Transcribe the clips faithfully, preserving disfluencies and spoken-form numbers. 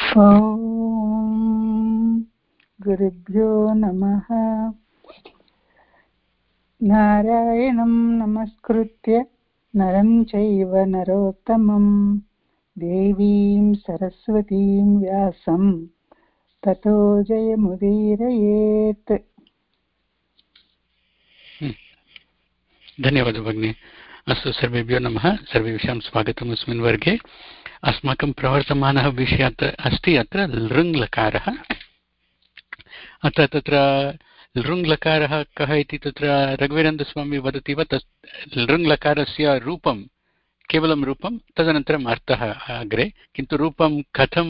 ॐ गुरुभ्यो नमः। नारायणं नमस्कृत्य नरं चैव नरोत्तमं देवीं सरस्वतीं व्यासं ततो जयमुदीरयेत्। धन्यवादः भगिनी। अस्तु, सर्वेभ्यो नमः। सर्वेषां स्वागतम् अस्मिन् वर्गे। अस्माकं प्रवर्तमानः विषयः अस्ति अत्र लृङ्लकारः। अत्र तत्र लृङ्लकारः कः इति तत्र रघुवीरेन्द्रस्वामी वदति वा? तत् लृङ्लकारस्य रूपं केवलं रूपं, तदनन्तरम् अर्थः अग्रे, किन्तु रूपं कथं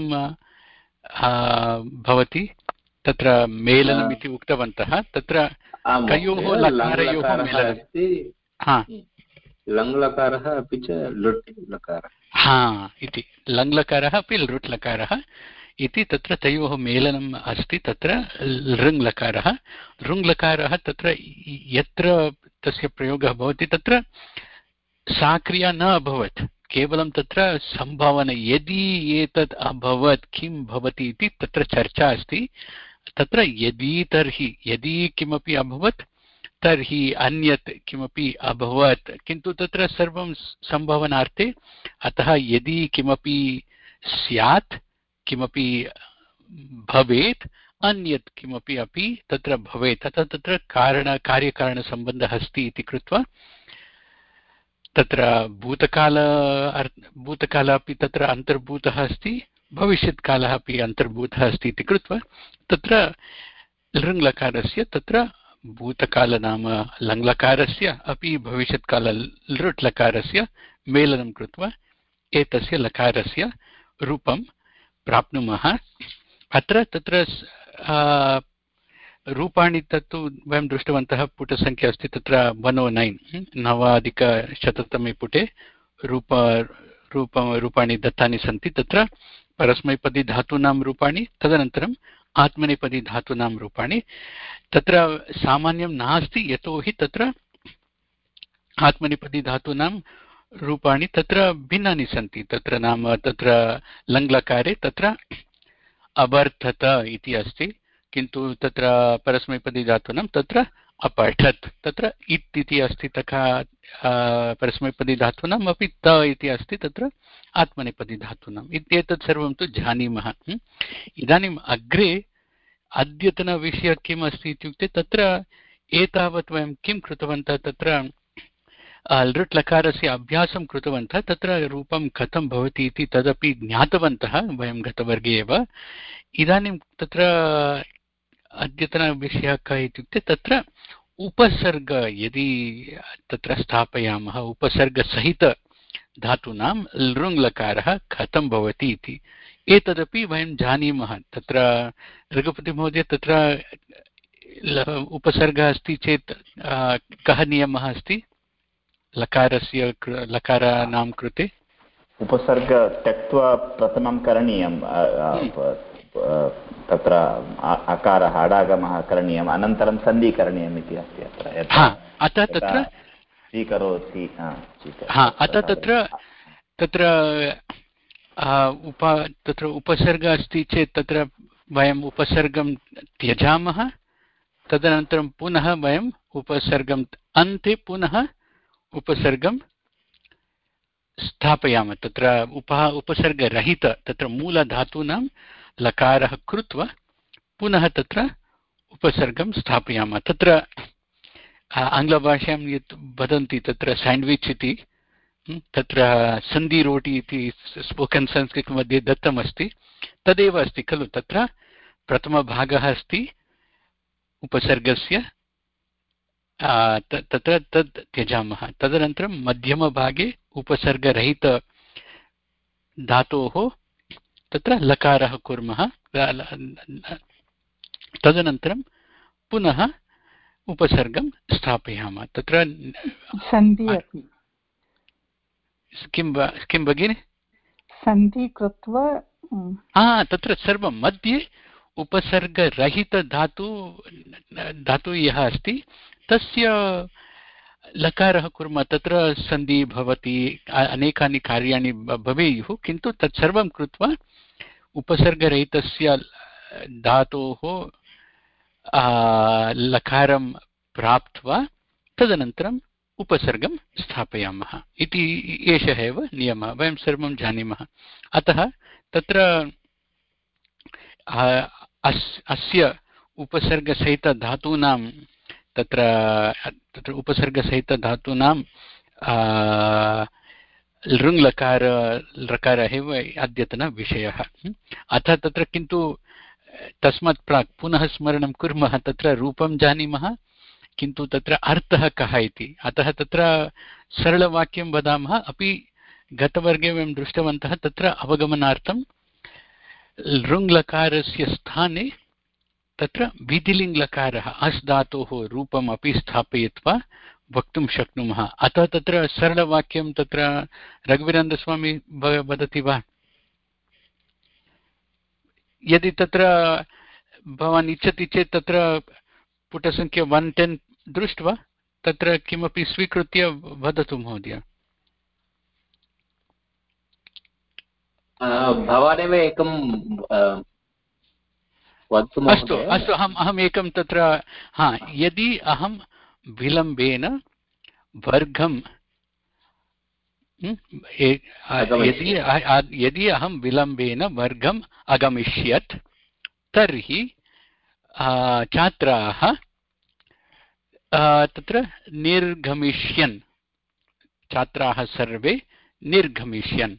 भवति तत्र मेलनम् इति उक्तवन्तः। तत्र कयोः लकारयोः मेलनं, लङ्लकारः अपि च लृट् लकारः, हा इति लङ्लकारः अपि लृट् लकारः इति तत्र तयोः मेलनम् अस्ति। तत्र लृङ्लकारः लृङ्लकारः तत्र यत्र तस्य प्रयोगः भवति तत्र सा क्रिया न अभवत्, केवलं तत्र सम्भावना, यदि एतत् अभवत् किं भवति इति तत्र चर्चा अस्ति। तत्र यदि तर्हि यदि किमपि अभवत् तर्हि अन्यत् किमपि अभवत्, किन्तु तत्र सर्वं सम्भावनार्थे। अतः यदि किमपि स्यात्, किमपि भवेत्, अन्यत् किमपि अपि तत्र भवेत्, अतः तत्र कारण कार्यकारणसम्बन्धः अस्ति इति कृत्वा तत्र भूतकाल भूतकाल अपि तत्र अन्तर्भूतः अस्ति, भविष्यत्कालः अपि अन्तर्भूतः अस्ति इति कृत्वा तत्र लृङ्लकारस्य तत्र भूतकाल नाम लङ्लकारस्य अपि भविष्यत्काल लृट् लकारस्य मेलनं कृत्वा एतस्य लकारस्य रूपं प्राप्नुमः। अत्र तत्र रूपाणि तत्तु वयं दृष्टवन्तः। पुटसङ्ख्या अस्ति तत्र वन् ओ नैन् नवाधिकशततमे पुटे रूप रूप रूपाणि दत्तानि सन्ति। तत्र परस्मैपदी धातूनां रूपाणि, तदनन्तरम् आत्मनेपदी धातूनां रूपाणि। तत्र सामान्यं नास्ति, यतोहि तत्र आत्मनेपदी धातूनां रूपाणि तत्र भिन्नानि सन्ति। तत्र नाम तत्र लङ्लकारे तत्र अवर्धत इति अस्ति, किन्तु तत्र परस्मैपदी धातूनां तत्र अपठत्, तत्र इत् इति अस्ति। तथा परस्मैपदी धातूनाम् अपि त इति अस्ति तत्र आत्मनेपदी धातूनाम्। इत्येतत् सर्वं तु जानीमः। इदानीम् अग्रे अद्यतनविषयः किम् अस्ति इत्युक्ते तत्र एतावत् वयं किं कृतवन्तः, तत्र लृट् लकारस्य अभ्यासं कृतवन्तः। तत्र रूपं कथं भवति इति तदपि ज्ञातवन्तः वयं गतवर्गे एव। इदानीं तत्र अद्यतनविषयः कः इत्युक्ते तत्र उपसर्ग यदि तत्र स्थापयामः, उपसर्गसहितधातूनां लृङ्लकारः कथं भवति इति एतदपि वयं जानीमः। तत्र रघुपतिमहोदय, तत्र उपसर्गः अस्ति चेत् कः नियमः अस्ति लकारस्य लकाराणां कृते? उपसर्ग त्यक्त्वा प्रथमं करणीयं, तत्र अकारः अडागमः करणीयम्, अनन्तरं सन्धि करणीयम् इति अस्ति अत्र। अतः तत्र स्वीकरोति, अतः तत्र तत्र उप तत्र उपसर्गः अस्ति चेत् तत्र वयम् उपसर्गं त्यजामः, तदनन्तरं पुनः वयम् उपसर्गम् अन्ते पुनः उपसर्गं स्थापयामः। तत्र उप उपसर्गरहित तत्र मूलधातूनां लकारः कृत्वा पुनः तत्र उपसर्गं स्थापयामः। तत्र आङ्ग्लभाषायां यत् वदन्ति तत्र साण्ड्विच् इति, तत्र सन्धि रोटि इति स्पोकन् संस्कृत मध्ये दत्तमस्ति, तदेव अस्ति खलु। तत्र प्रथमभागः अस्ति उपसर्गस्य, तत्र तद् त्यजामः, तदनन्तरं मध्यमभागे उपसर्गरहित धातोः तत्र लकारः कुर्मः, तदनन्तरं पुनः उपसर्गं स्थापयामः। तत्र सन्धि अपि किं किं भगिनि? सन्धि कृत्वा तत्र सर्वं मध्ये उपसर्गरहितधातु धातु यः अस्ति तस्य लकारः कुर्मः। तत्र सन्धि भवति, अनेकानि कार्याणि भवेयुः, किन्तु तत्सर्वं कृत्वा उपसर्गरहितस्य धातोः लकारं प्राप्त्वा तदनन्तरम् उपसर्गं स्थापयामः इति एषः एव नियमः, वयं सर्वं जानीमः। अतः तत्र अस्य उपसर्गसहितधातूनां तत्र तत्र उपसर्गसहितधातूनां लृङ्लकार लकारः एव अद्यतनविषयः। अतः तत्र किन्तु तस्मात् प्राक् पुनः स्मरणं कुर्मः, तत्र रूपं जानीमः किन्तु तत्र अर्थः कः इति। अतः तत्र सरलवाक्यं वदामः, अपि गतवर्गे वयं दृष्टवन्तः तत्र अवगमनार्थं लृङ्लकारस्य स्थाने तत्र विधिलिङ्लकारः अस् धातोः रूपम् अपि स्थापयित्वा वक्तुं शक्नुमः। अतः तत्र सरलवाक्यं तत्र रघुवीरेन्द्रस्वामी वदति वा? यदि तत्र भवान् इच्छति चेत् तत्र पुटसङ्ख्या वन् टेन् दृष्ट्वा तत्र किमपि स्वीकृत्य वदतु महोदय। भवानेव एकं अस्तु अस्तु अहम् अहम् एकं तत्र हा यदि अहं विलम्बेन वर्गं यदि यदि अहं विलम्बेन वर्गम् अगमिष्यत् तर्हि छात्राः तत्र निर्गमिष्यन्, छात्राः सर्वे निर्गमिष्यन्।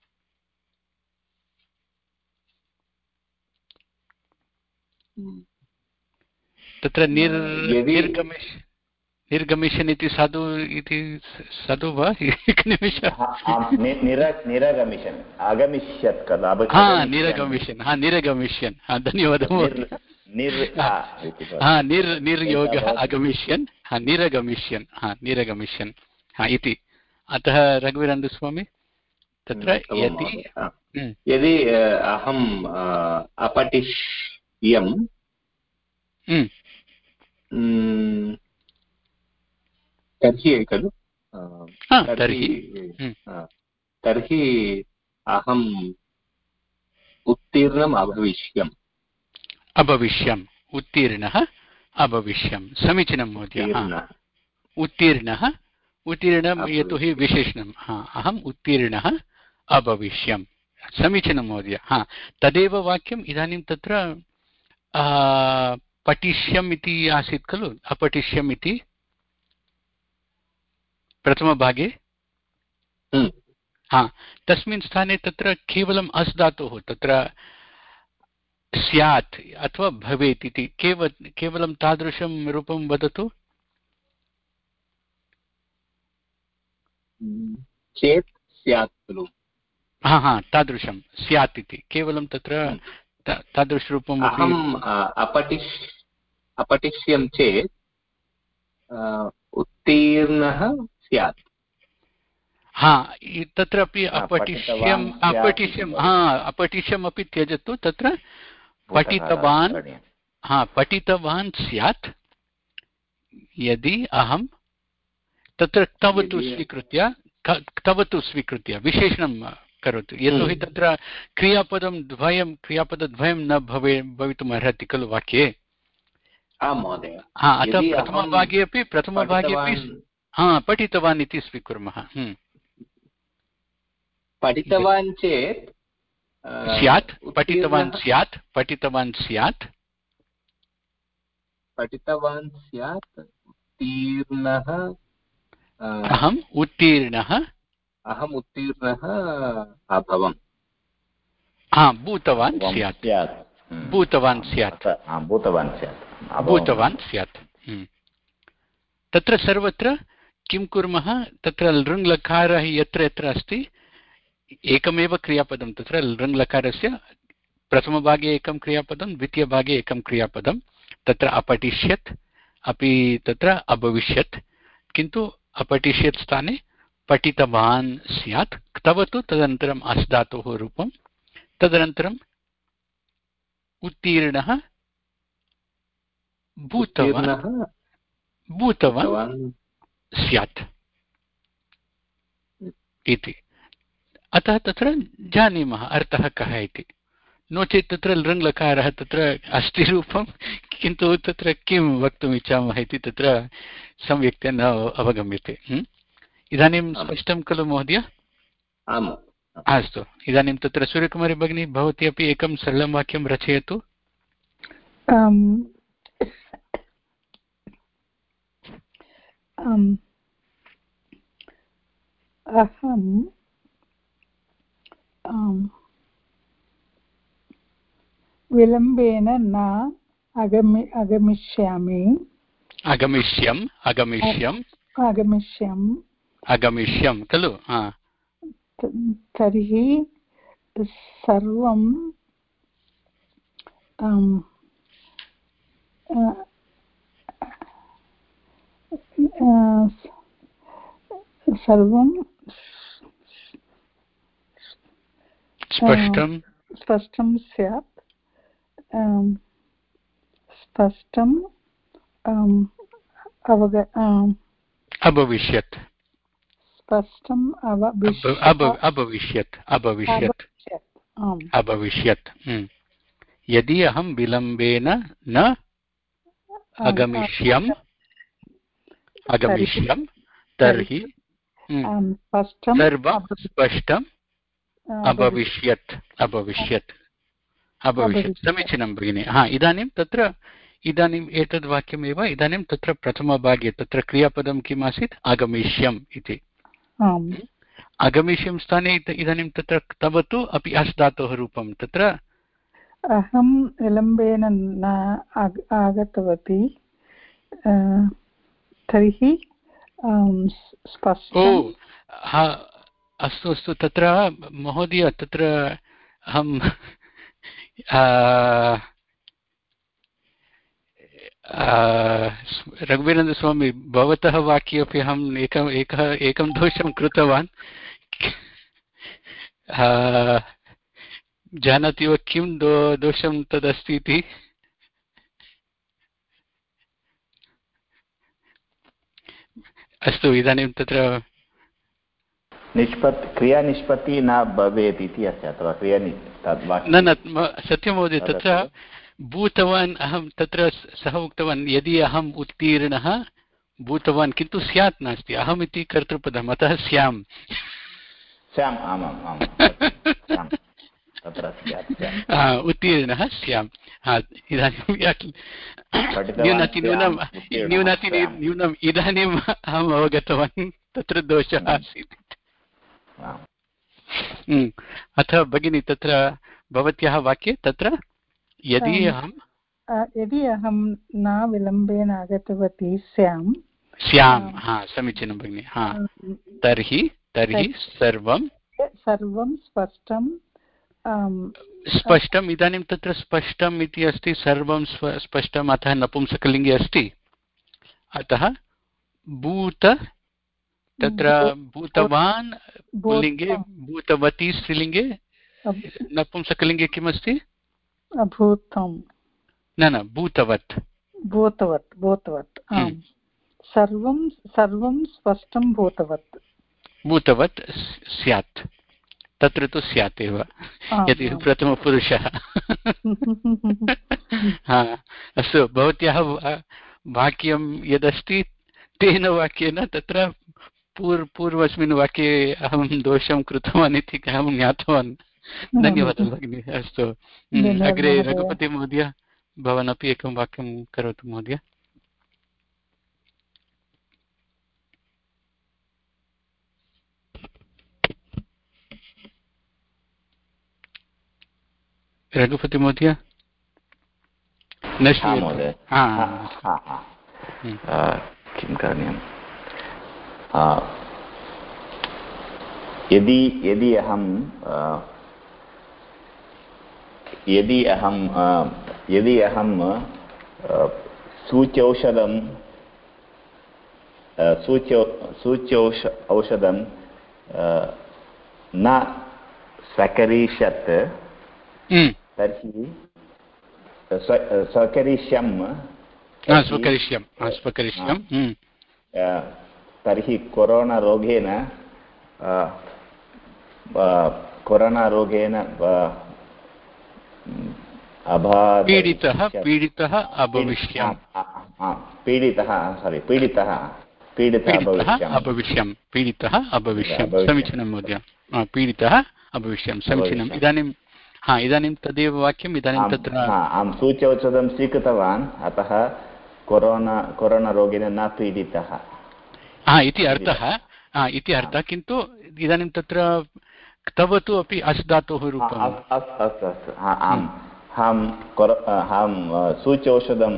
तत्र निर् निर्गमिष् निर्गमिष्यन् इति साधु इति साधु वा? एकनिमिषः। निरगमिष्यन् आगमिष्यत् खलु? हा निरगमिष्यन्, हा निरगमिष्यन्, हा धन्यवादः। हा निर् निर्योगः अगमिष्यन्, हा निरगमिष्यन्, हा निरगमिष्यन् हा इति। अतः रघुवीरेन्द्रस्वामी तत्र यदि यदि अहम् अपठिष्यं तर्हि खलु तर्हि तर्हि अहम् उत्तीर्णम् अभविष्यम् अभविष्यम् उत्तीर्णः अभविष्यम्। समीचीनं महोदय। उत्तीर्णः उत्तीर्णं यतोहि विशेषणं, हा अहम् उत्तीर्णः अभविष्यम्। समीचीनं महोदय। हा तदेव वाक्यम् इदानीं तत्र पठिष्यम् इति आसीत् खलु, अपठिष्यम् इति प्रथमभागे। हा तस्मिन् स्थाने तत्र केवलम् अस् धातोः तत्र स्यात् अथवा भवेत् इति केवल केवलं तादृशं रूपं वदतु। चेत् स्यात् खलु? हा हा तादृशं स्यात् इति केवलं तत्र तादृशरूपम् अहम् अपठिष् अपठिष्यं चेत् उत्तीर्णः स्यात्। हा तत्रापि अपठिष्यम् अपठिष्यं हा अपठिष्यम् अपि त्यजतु, तत्र पठितवान् हा पठितवान् स्यात् यदि अहं तत्र तवतु स्वीकृत्य तवतु स्वीकृत्य विशेषणं करोतु, यतोहि तत्र क्रियापदं द्वयं क्रियापदद्वयं न भवे भवितुम् अर्हति खलु वाक्ये। आं महोदय। हा अतः प्रथमभागे अपि प्रथमभागे अपि हा पठितवान् इति स्वीकुर्मः। पठितवान् चेत् स्यात् पठितवान् स्यात् पठितवान् स्यात् पठितवान् स्यात् उत्तीर्णः अहम् उत्तीर्णः अहम् उत्तीर्णः अभवम्। हा भूतवान् स्यात् भूतवान् स्यात् भूतवान् स्यात् भूतवान् स्यात्। तत्र सर्वत्र किं कुर्मः, तत्र लृङ्लकारः यत्र यत्र अस्ति एकमेव क्रियापदं, तत्र लृङ्लकारस्य प्रथमभागे एकं क्रियापदं द्वितीयभागे एकं क्रियापदं, तत्र अपठिष्यत् अपि तत्र अभविष्यत्, किन्तु अपठिष्यत् स्थाने पठितवान् स्यात् तवतु तदनन्तरम् अस् धातोः रूपं, तदनन्तरम् उत्तीर्णः भूतवान् भूतवान् स्यात् इति। अतः तत्र जानीमः अर्थः कः इति। नो चेत् तत्र लृङ्लकारः तत्र अस्ति रूपं, किन्तु तत्र किं वक्तुम् इच्छामः इति तत्र सम्यक्तया न अवगम्यते। इदानीं स्पष्टं खलु महोदय? आम्। अस्तु, इदानीं तत्र सूर्यकुमारी भगिनी, भवती अपि एकं सरलं वाक्यं रचयतु। अहं विलम्बेन न अगमि अगमिष्यामि अगमिष्यम् अगमिष्यम् आगमिष्यम् अगमिष्यं खलु? तर्हि सर्वं सर्वं स्पष्टं स्पष्टं स्यात् स्पष्टं अवग अभविष्यत् स्पष्टम् अभविष्यत् अभविष्यत् अभविष्यत् यदि अहं विलम्बेन न अगमिष्यम् अगमिष्यं तर्हि सर्वं स्पष्टम् अभविष्यत् अभविष्यत् अभविष्यत्। समीचीनं भगिनि। हा, इदानीं तत्र इदानीम् एतद् वाक्यमेव इदानीं तत्र प्रथमभागे तत्र क्रियापदं किम् आसीत्? आगमिष्यम् इति। आगमिष्यं स्थाने इदानीं तत्र तव तु अपि अस् धातोः रूपं तत्र अहं विलम्बेन न आगतवती तर्हि ओ हा अस्तु अस्तु तत्र महोदय तत्र अहं रघुवीरेन्द्रस्वामी भवतः वाक्ये अपि अहम् एकम् एकः एकं दोषं कृतवान्। जानाति वा किं दो दोषं तदस्ति इति? अस्तु, इदानीं तत्र निष्पत्ति क्रियानिष्पत्तिः न भवेत् इति अस्ति अथवा क्रिया न न सत्यं महोदय तत्र भूतवान् अहं तत्र सः उक्तवान् यदि अहम् उत्तीर्णः भूतवान् किन्तु स्यात् नास्ति अहमिति कर्तृपदम् अतः स्याम् स्याम् आमाम् आम् उत्तीर्णः स्याम्। इदानीं न्यूनातिन्यूनं न्यूनातिन्यूनम् इदानीम् अहम् अवगतवान् तत्र दोषः आसीत्। अथ भगिनी तत्र भवत्याः वाक्ये तत्र यदि अहं यदि अहं न विलम्बेन आगतवती स्याम् स्याम् हा समीचीनं भगिनि। हा तर्हि तर्हि सर्वं सर्वं स्पष्टं स्पष्टम्। इदानीं तत्र स्पष्टम् इति अस्ति सर्वं स्पष्टम् अतः नपुंसकलिङ्गे अस्ति अतः भूत तत्र भूतवान् पुल्लिङ्गे भूतवती स्त्रीलिङ्गे नपुंसकलिङ्गे किमस्ति? अभूतं न न भूतवत् भूतवत् भूतवत् आम् सर्वं सर्वं स्पष्टं भूतवत् भूतवत् स्यात् तत्र तु स्यात् एव यदि प्रथमपुरुषः। हा अस्तु भवत्याः वाक्यं यदस्ति तेन वाक्येन तत्र पूर्व पूर्वस्मिन् वाक्ये अहं दोषं कृतवान् इति अहं ज्ञातवान्। धन्यवादः भगिनि। अस्तु अग्रे रघुपति महोदय भवान् अपि एकं वाक्यं करोतु महोदय। रघुपति महोदय न श्रूयते। किं करणीयं यदि यदि अहं यदि अहं यदि अहं सूच्यौषधं सूच्यौ सूच्यौष औषधं न स्वीकरिष्यत् तर्हि स्वकरिष्यं स्वकरिष्यं स्वकरिष्यं तर्हि कोरोना रोगेन कोरोना रोगेन पीडितः पीडितः अभविष्यम् पीडितः सारि पीडितः पीडितः अभविष्यम् पीडितः अभविष्यम् समीचीनं महोदय पीडितः अभविष्यम् समीचीनम् इदानीं हा इदानीं तदेव वाक्यम् इदानीं तत्र अहं सूच्यौषधं स्वीकृतवान् अतः कोरोना कोरोना रोगेण न पीडितः हा इति अर्थः हा इति अर्थः किन्तु इदानीं तत्र तव तु अपि अस् धातोः रूपम् अस्तु अस्तु अस्तु अहम् अहं सूच्यौषधं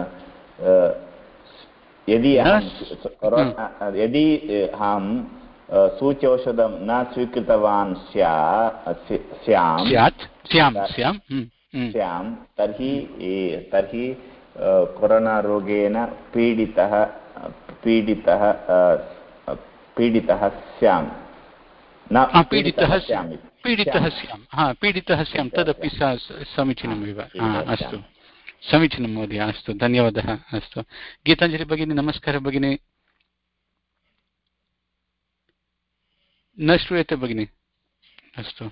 यदि यदि अहं सूच्यौषधं न स्वीकृतवान् स्यात् स्यां तर्हि तर्हि कोरोना रोगेण पीडितः पीडितः पीडितः स्यां न पीडितः स्यामि पीडितः स्यां हा पीडितः स्यां तदपि समीचीनमेव अस्तु समीचीनं महोदय अस्तु धन्यवादः अस्तु गीताञ्जलि भगिनी नमस्कारः भगिनी न श्रूयते भगिनी अस्तु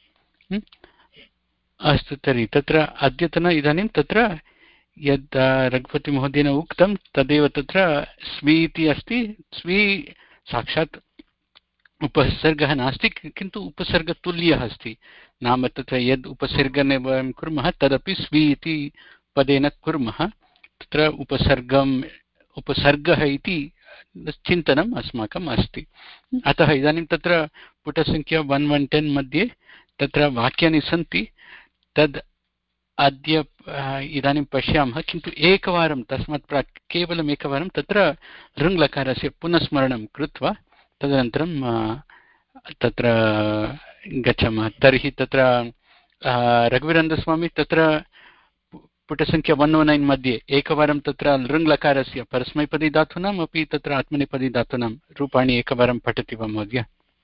अस्तु तर्हि तत्र अद्यतन इदानीं तत्र यद् रघुपतिमहोदयेन उक्तं तदेव तत्र स्वी इति अस्ति स्वी साक्षात् उपसर्गः नास्ति किन्तु उपसर्गतुल्यः अस्ति नाम तत्र यद् उपसर्गने वयं कुर्मः तदपि स्वी इति पदेन कुर्मः तत्र उपसर्गम् उपसर्गः इति चिन्तनम् अस्माकम् अस्ति अतः इदानीं तत्र पुटसङ्ख्या वन् वन् टेन् मध्ये तत्र वाक्यानि सन्ति तद् अद्य इदानीं पश्यामः किन्तु एकवारं तस्मात् प्राक् केवलम् एकवारं तत्र ऋङ्लकारस्य पुनस्मरणं कृत्वा तदनन्तरं तत्र गच्छामः तर्हि तत्र रघुवीरेन्द्रस्वामी तत्र पुटसङ्ख्या वन् ओ नैन् मध्ये एकवारं तत्र ऋङ्लकारस्य परस्मैपदी धातूनाम् अपि तत्र आत्मनेपदी धातूनां रूपाणि एकवारं पठति वा महोदय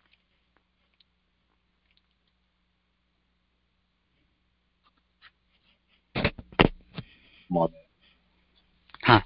हा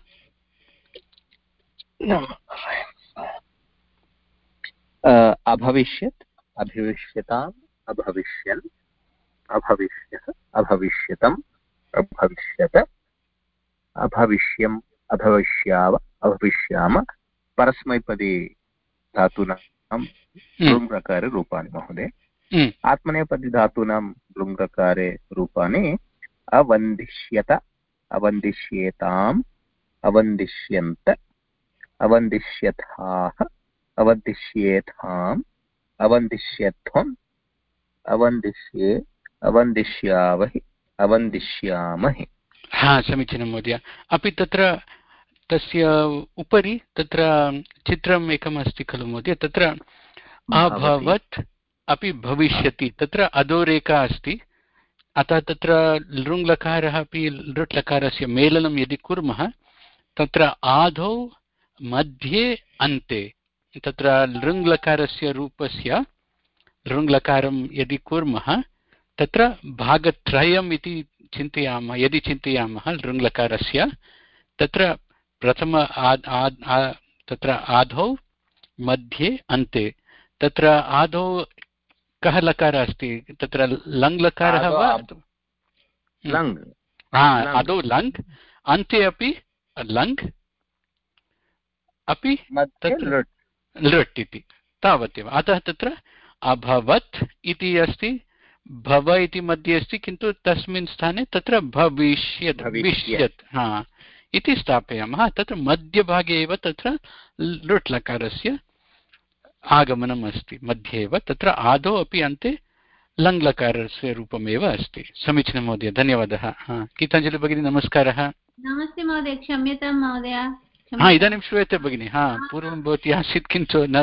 अभविष्यत् अभविष्यताम् अभविष्यन् अभविष्यत् अभविष्यतम् अभविष्यत अभविष्यम् अभविष्याव अभविष्याम परस्मैपदी धातूनां लृङ्लकारे रूपाणि महोदय आत्मनेपदी धातूनां लृङ्लकारे रूपाणि अवन्दिष्यत अवन्दिष्येताम् अवन्दिष्यन्त अवन्दिष्यथाः अवन्दिष्येथाम् अवन्दिष्यध्वम् अवन्दिष्ये अवन्दिष्यावहि अवन्दिष्यामहि हा समीचीनं महोदय अपि तत्र तस्य उपरि तत्र चित्रम् एकम् अस्ति खलु महोदय तत्र अभवत् अपि भविष्यति तत्र अधोरेखा अस्ति अतः तत्र लृङ्लकारः अपि लृट्लकारस्य मेलनं यदि कुर्मः तत्र आदौ मध्ये अन्ते तत्र लृङ्लकारस्य रूपस्य लृङ्लकारं यदि कुर्मः तत्र भागत्रयम् इति चिन्तयामः यदि चिन्तयामः लृङ्लकारस्य तत्र प्रथम तत्र आदौ मध्ये अन्ते तत्र आदौ कः लकारः अस्ति तत्र लङ्लकारः वा लङ् आदौ लङ् अन्ते अपि लङ् अपि लृट् इति तावदेव अतः तत्र अभवत् इति अस्ति भव इति मध्ये अस्ति किन्तु तस्मिन् स्थाने तत्र भविष्यत् भविष्यत् हा इति स्थापयामः तत्र मध्यभागे एव तत्र लृट्लकारस्य आगमनम् अस्ति मध्ये एव तत्र आदौ अपि अन्ते लङ्लकारस्य रूपमेव अस्ति समीचीनं महोदय धन्यवादः गीताञ्जलि भगिनी नमस्कारः नमस्ते महोदय क्षम्यतां महोदय हा इदानीं श्रूयते भगिनि हा पूर्वं भवती आसीत् किन्तु न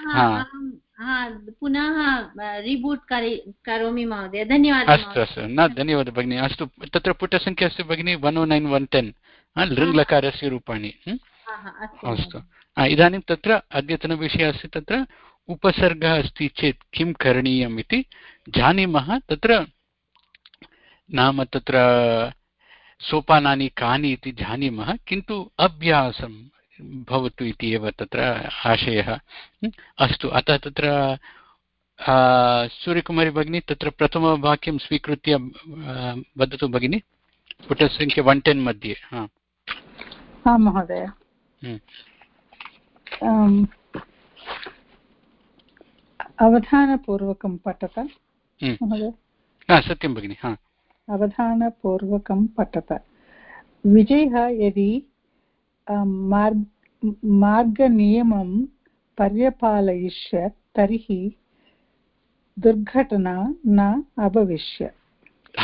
पुनः रिबूट् करोमि महोदय धन्यवादः अस्तु अस्तु न धन्यवादः भगिनि अस्तु तत्र पुटसङ्ख्या अस्ति भगिनि one o nine one ten लृङ्लकारस्य रूपाणि अस्तु इदानीं तत्र अद्यतनविषयः अस्ति तत्र उपसर्गः अस्ति चेत् किं करणीयम् इति जानीमः तत्र नाम तत्र सोपानानि कानि इति जानीमः किन्तु अभ्यासं भवतु इति एव तत्र आशयः अस्तु अतः तत्र सूर्यकुमारी भगिनी तत्र प्रथमवाक्यं स्वीकृत्य वदतु भगिनी पुटसङ्ख्या वन् टेन् मध्ये आं महोदय अवधानपूर्वकं पठत महोदय सत्यं भगिनि अवधानपूर्वकं पठत विजयः यदि मार्ग मार्गनियमं पर्यपालयिष्यत् तर्हि दुर्घटना न अभविष्यत्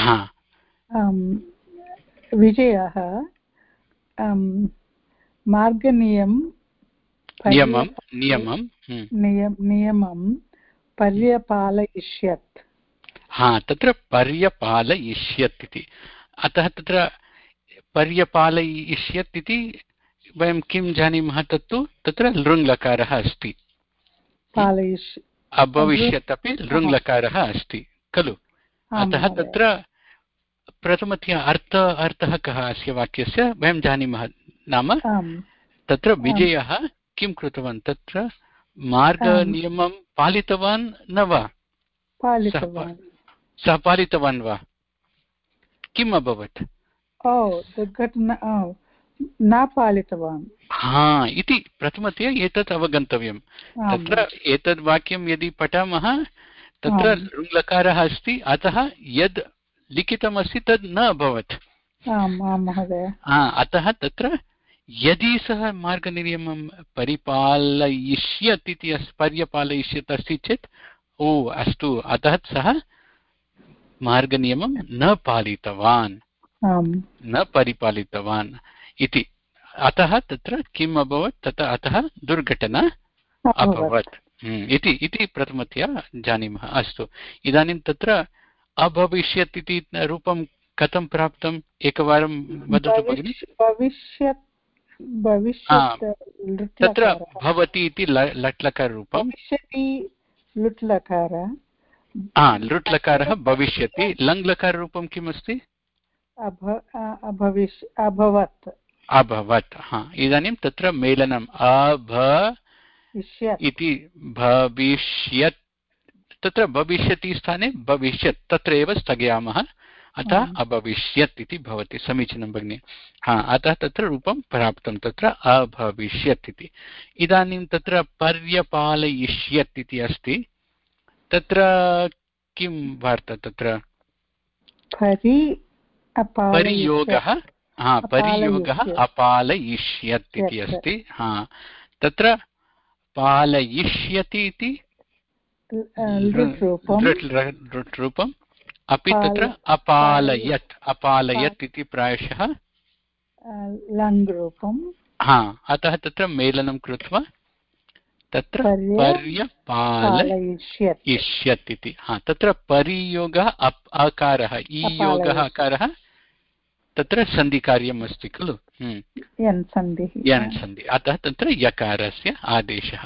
विजयः मार्गनियमं नियमं पर्यपालयिष्यत् हा तत्र पर्यपालयिष्यत् इति अतः तत्र पर्यपालयिष्यत् इति वयं किं जानीमः तत्तु तत्र लृङ्लकारः अस्ति अभविष्यत् अपि लृङ्लकारः अस्ति खलु अतः तत्र प्रथमतया अर्थ अर्थः कः अस्य वाक्यस्य वयं जानीमः नाम तत्र विजयः किं कृतवान् तत्र मार्गनियमं पालितवान् न वा सः पालितवान् वा किम् अभवत् दुर्घटना न पालितवान् हा इति प्रथमतया एतत् अवगन्तव्यं तत्र एतद् वाक्यं यदि पठामः तत्र लृङ्लकारः अस्ति अतः यद् लिखितमस्ति तद् न अभवत् अतः तत्र यदि सः मार्गनियमं परिपालयिष्यत् इति पर्यपालयिष्यत् अस्ति चेत् ओ अस्तु अतः सः मार्गनियमं न पालितवान् न परिपालितवान् इति अतः तत्र किम् अभवत् तत् अतः दुर्घटना अभवत् इति इति प्रथमतया जानीमः अस्तु इदानीं तत्र अभविष्यत् इति रूपं कथं प्राप्तम् एकवारं वदतु भगिनि तत्र भवति इति लट्लकाररूपं लृट्लकारः भविष्यति लङ्लकाररूपं किम् अस्ति अभवत् अभवत् हा इदानीं तत्र मेलनम् अभ इति भविष्यत् तत्र भविष्यति स्थाने भविष्यत् तत्र एव स्थगयामः अतः अभविष्यत् इति भवति समीचीनं भगिनि हा अतः तत्र रूपं प्राप्तं तत्र अभविष्यत् इति इदानीं तत्र पर्यपालयिष्यत् इति अस्ति तत्र किं वार्ता तत्र परियोगः हा परियोगः अपालयिष्यत् इति अस्ति हा तत्र पालयिष्यति इति रूपम् अपि तत्र अपालयत् अपालयत् इति प्रायशः लङ्रूपं हा अतः तत्र मेलनं कृत्वा तत्र पर्यपालयिष्यत् इति हा तत्र परियोगः अकारः ईयोगः अकारः तत्र सन्धिकार्यम् अस्ति खलु यन् सन्धि अतः तत्र यकारस्य आदेशः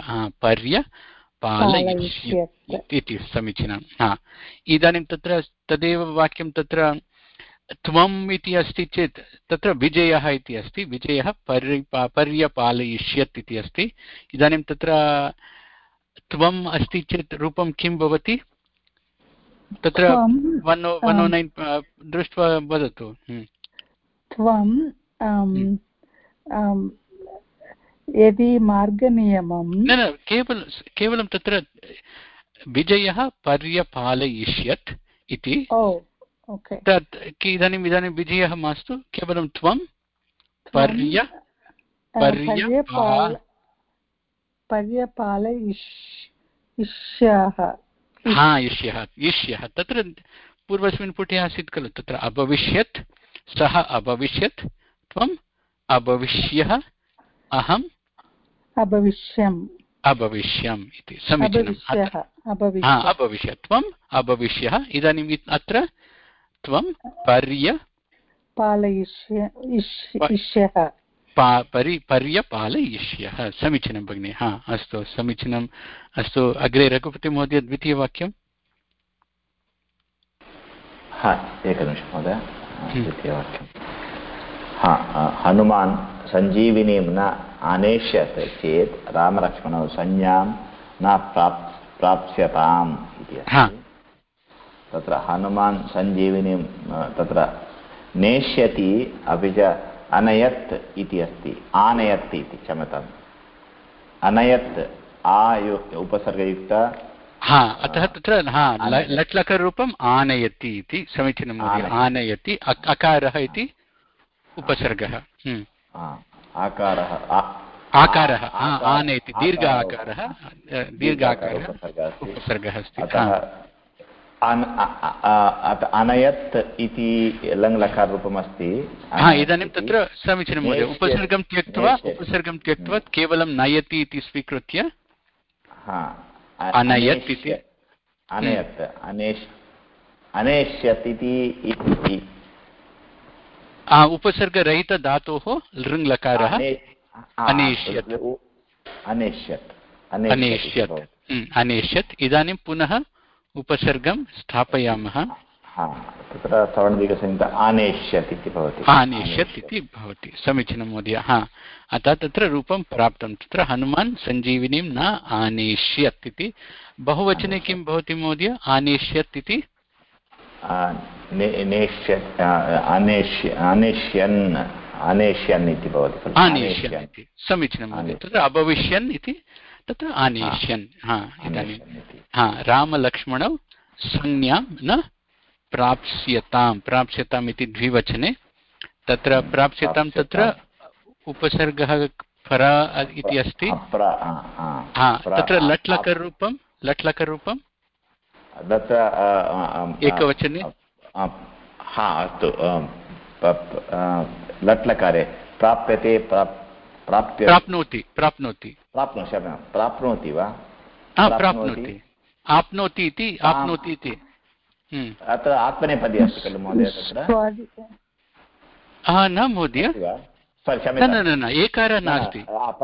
पर्यपालयिष्यत् इति समीचीनं हा इदानीं तत्र तदेव वाक्यं तत्र त्वम् इति अस्ति चेत् तत्र विजयः इति अस्ति विजयः पर्यपा पर्यपालयिष्यत् इति अस्ति इदानीं तत्र त्वम् अस्ति चेत् रूपं किं भवति तत्र वन् वन् ओ नैन् दृष्ट्वा वदतु त्वं यदि मार्गनियमं न न केवलं केवलं तत्र विजयः पर्यपालयिष्यत् इति तत् इदानीम् इदानीं विजयः मास्तु केवलं त्वं पर्य पर्यपालयिष्यः हा इष्यः इष्यः तत्र पूर्वस्मिन् पुटे आसीत् खलु तत्र अभविष्यत् सः अभविष्यत् त्वम् अभविष्यः अहम् अभविष्यम् अभविष्यम् इति समीचीनम् अभविष्यत् त्वम् अभविष्यः इदानीम् अत्र त्वं पर्यपालयिष्यः परि पर्यपालयिष्यः समीचीनं भगिनि हा अस्तु समीचीनम् अस्तु अग्रे रघुपतिमहोदय द्वितीयवाक्यं हा एकनिमिषं महोदय द्वितीयवाक्यं हा हनुमान् सञ्जीविनीं न आनेष्यत् चेत् रामलक्ष्मणौ संज्ञां न प्राप् प्राप्स्यताम् इति अस्ति। तत्र हनुमान् सञ्जीविनीं तत्र नेष्यति अपि च अनयत् इति अस्ति, आनयत् इति, क्षम्यताम्, अनयत् आ उपसर्गयुक्त, हा अतः तत्र हा लट् लकाररूपम् आनयति इति समीचीनं महोदय। आनयति अकारः इति उपसर्गः, आकारः आकारः आनयति दीर्घ आकारः, दीर्घाकारः उपसर्गः अस्ति। अनयत् इति लङ्लकाररूपम् अस्ति। इदानीं तत्र समीचीनं महोदय। उपसर्गं त्यक्त्वा उपसर्गं त्यक्त्वा केवलं नयति इति स्वीकृत्य अनयत् इति अनयत् अनेश् अनेष्यत् इति उपसर्गरहितधातोः लृङ्लकारः अनेष्यत् अनेष्यत् अनेष्यत् अनेष्यत्। इदानीं पुनः उपसर्गं स्थापयामः। तत्र सवर्णदीर्घसंयुक्त आनेष्यत् इति भवति, आनेष्यत् इति भवति, समीचीनं महोदय। हा अतः तत्र रूपं प्राप्तं। तत्र हनुमान् सञ्जीविनीं न आनेष्यत् इति। बहुवचने किं भवति महोदय? आनेष्यत् इति अनेष्यन् अनेष्यन् इति भवति, आनेष्यन् इति, समीचीनं महोदय। तत्र अभविष्यन् इति तत्र आनेष्यन्। हा इदानीं हा रामलक्ष्मणौ संज्ञां न प्राप्स्यतां, प्राप्स्यताम् इति द्विवचने। तत्र प्राप्स्यतां तत्र उपसर्गः फर इति अस्ति। हा तत्र लट् लकाररूपं लट् लकाररूपं एकवचने हा अस्तु, लट् लकारे प्राप्यते प्राप्य प्राप्नोति प्राप्नोति प्राप्नोति वा प्राप्नोति आप्नोति इति आप्नोति इति अत्र आत्मनेपदी अस्ति खलु महोदय? तत्र न महोदय, न न न एकारः नास्ति।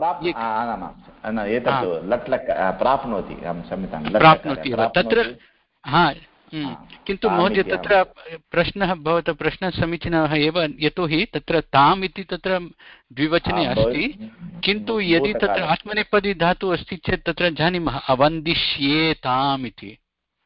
एतत् लट् लक् प्राप्नोति, अहं क्षम्यतां, प्राप्नोति एव तत्र। हा किन्तु महोदय तत्र प्रश्नः भवतः प्रश्नः समीचीनः एव, यतोहि तत्र ताम् इति तत्र द्विवचने अस्ति, किन्तु यदि तत्र आत्मनेपदी धातुः अस्ति चेत् तत्र जानीमः अवन्दिष्येताम् इति,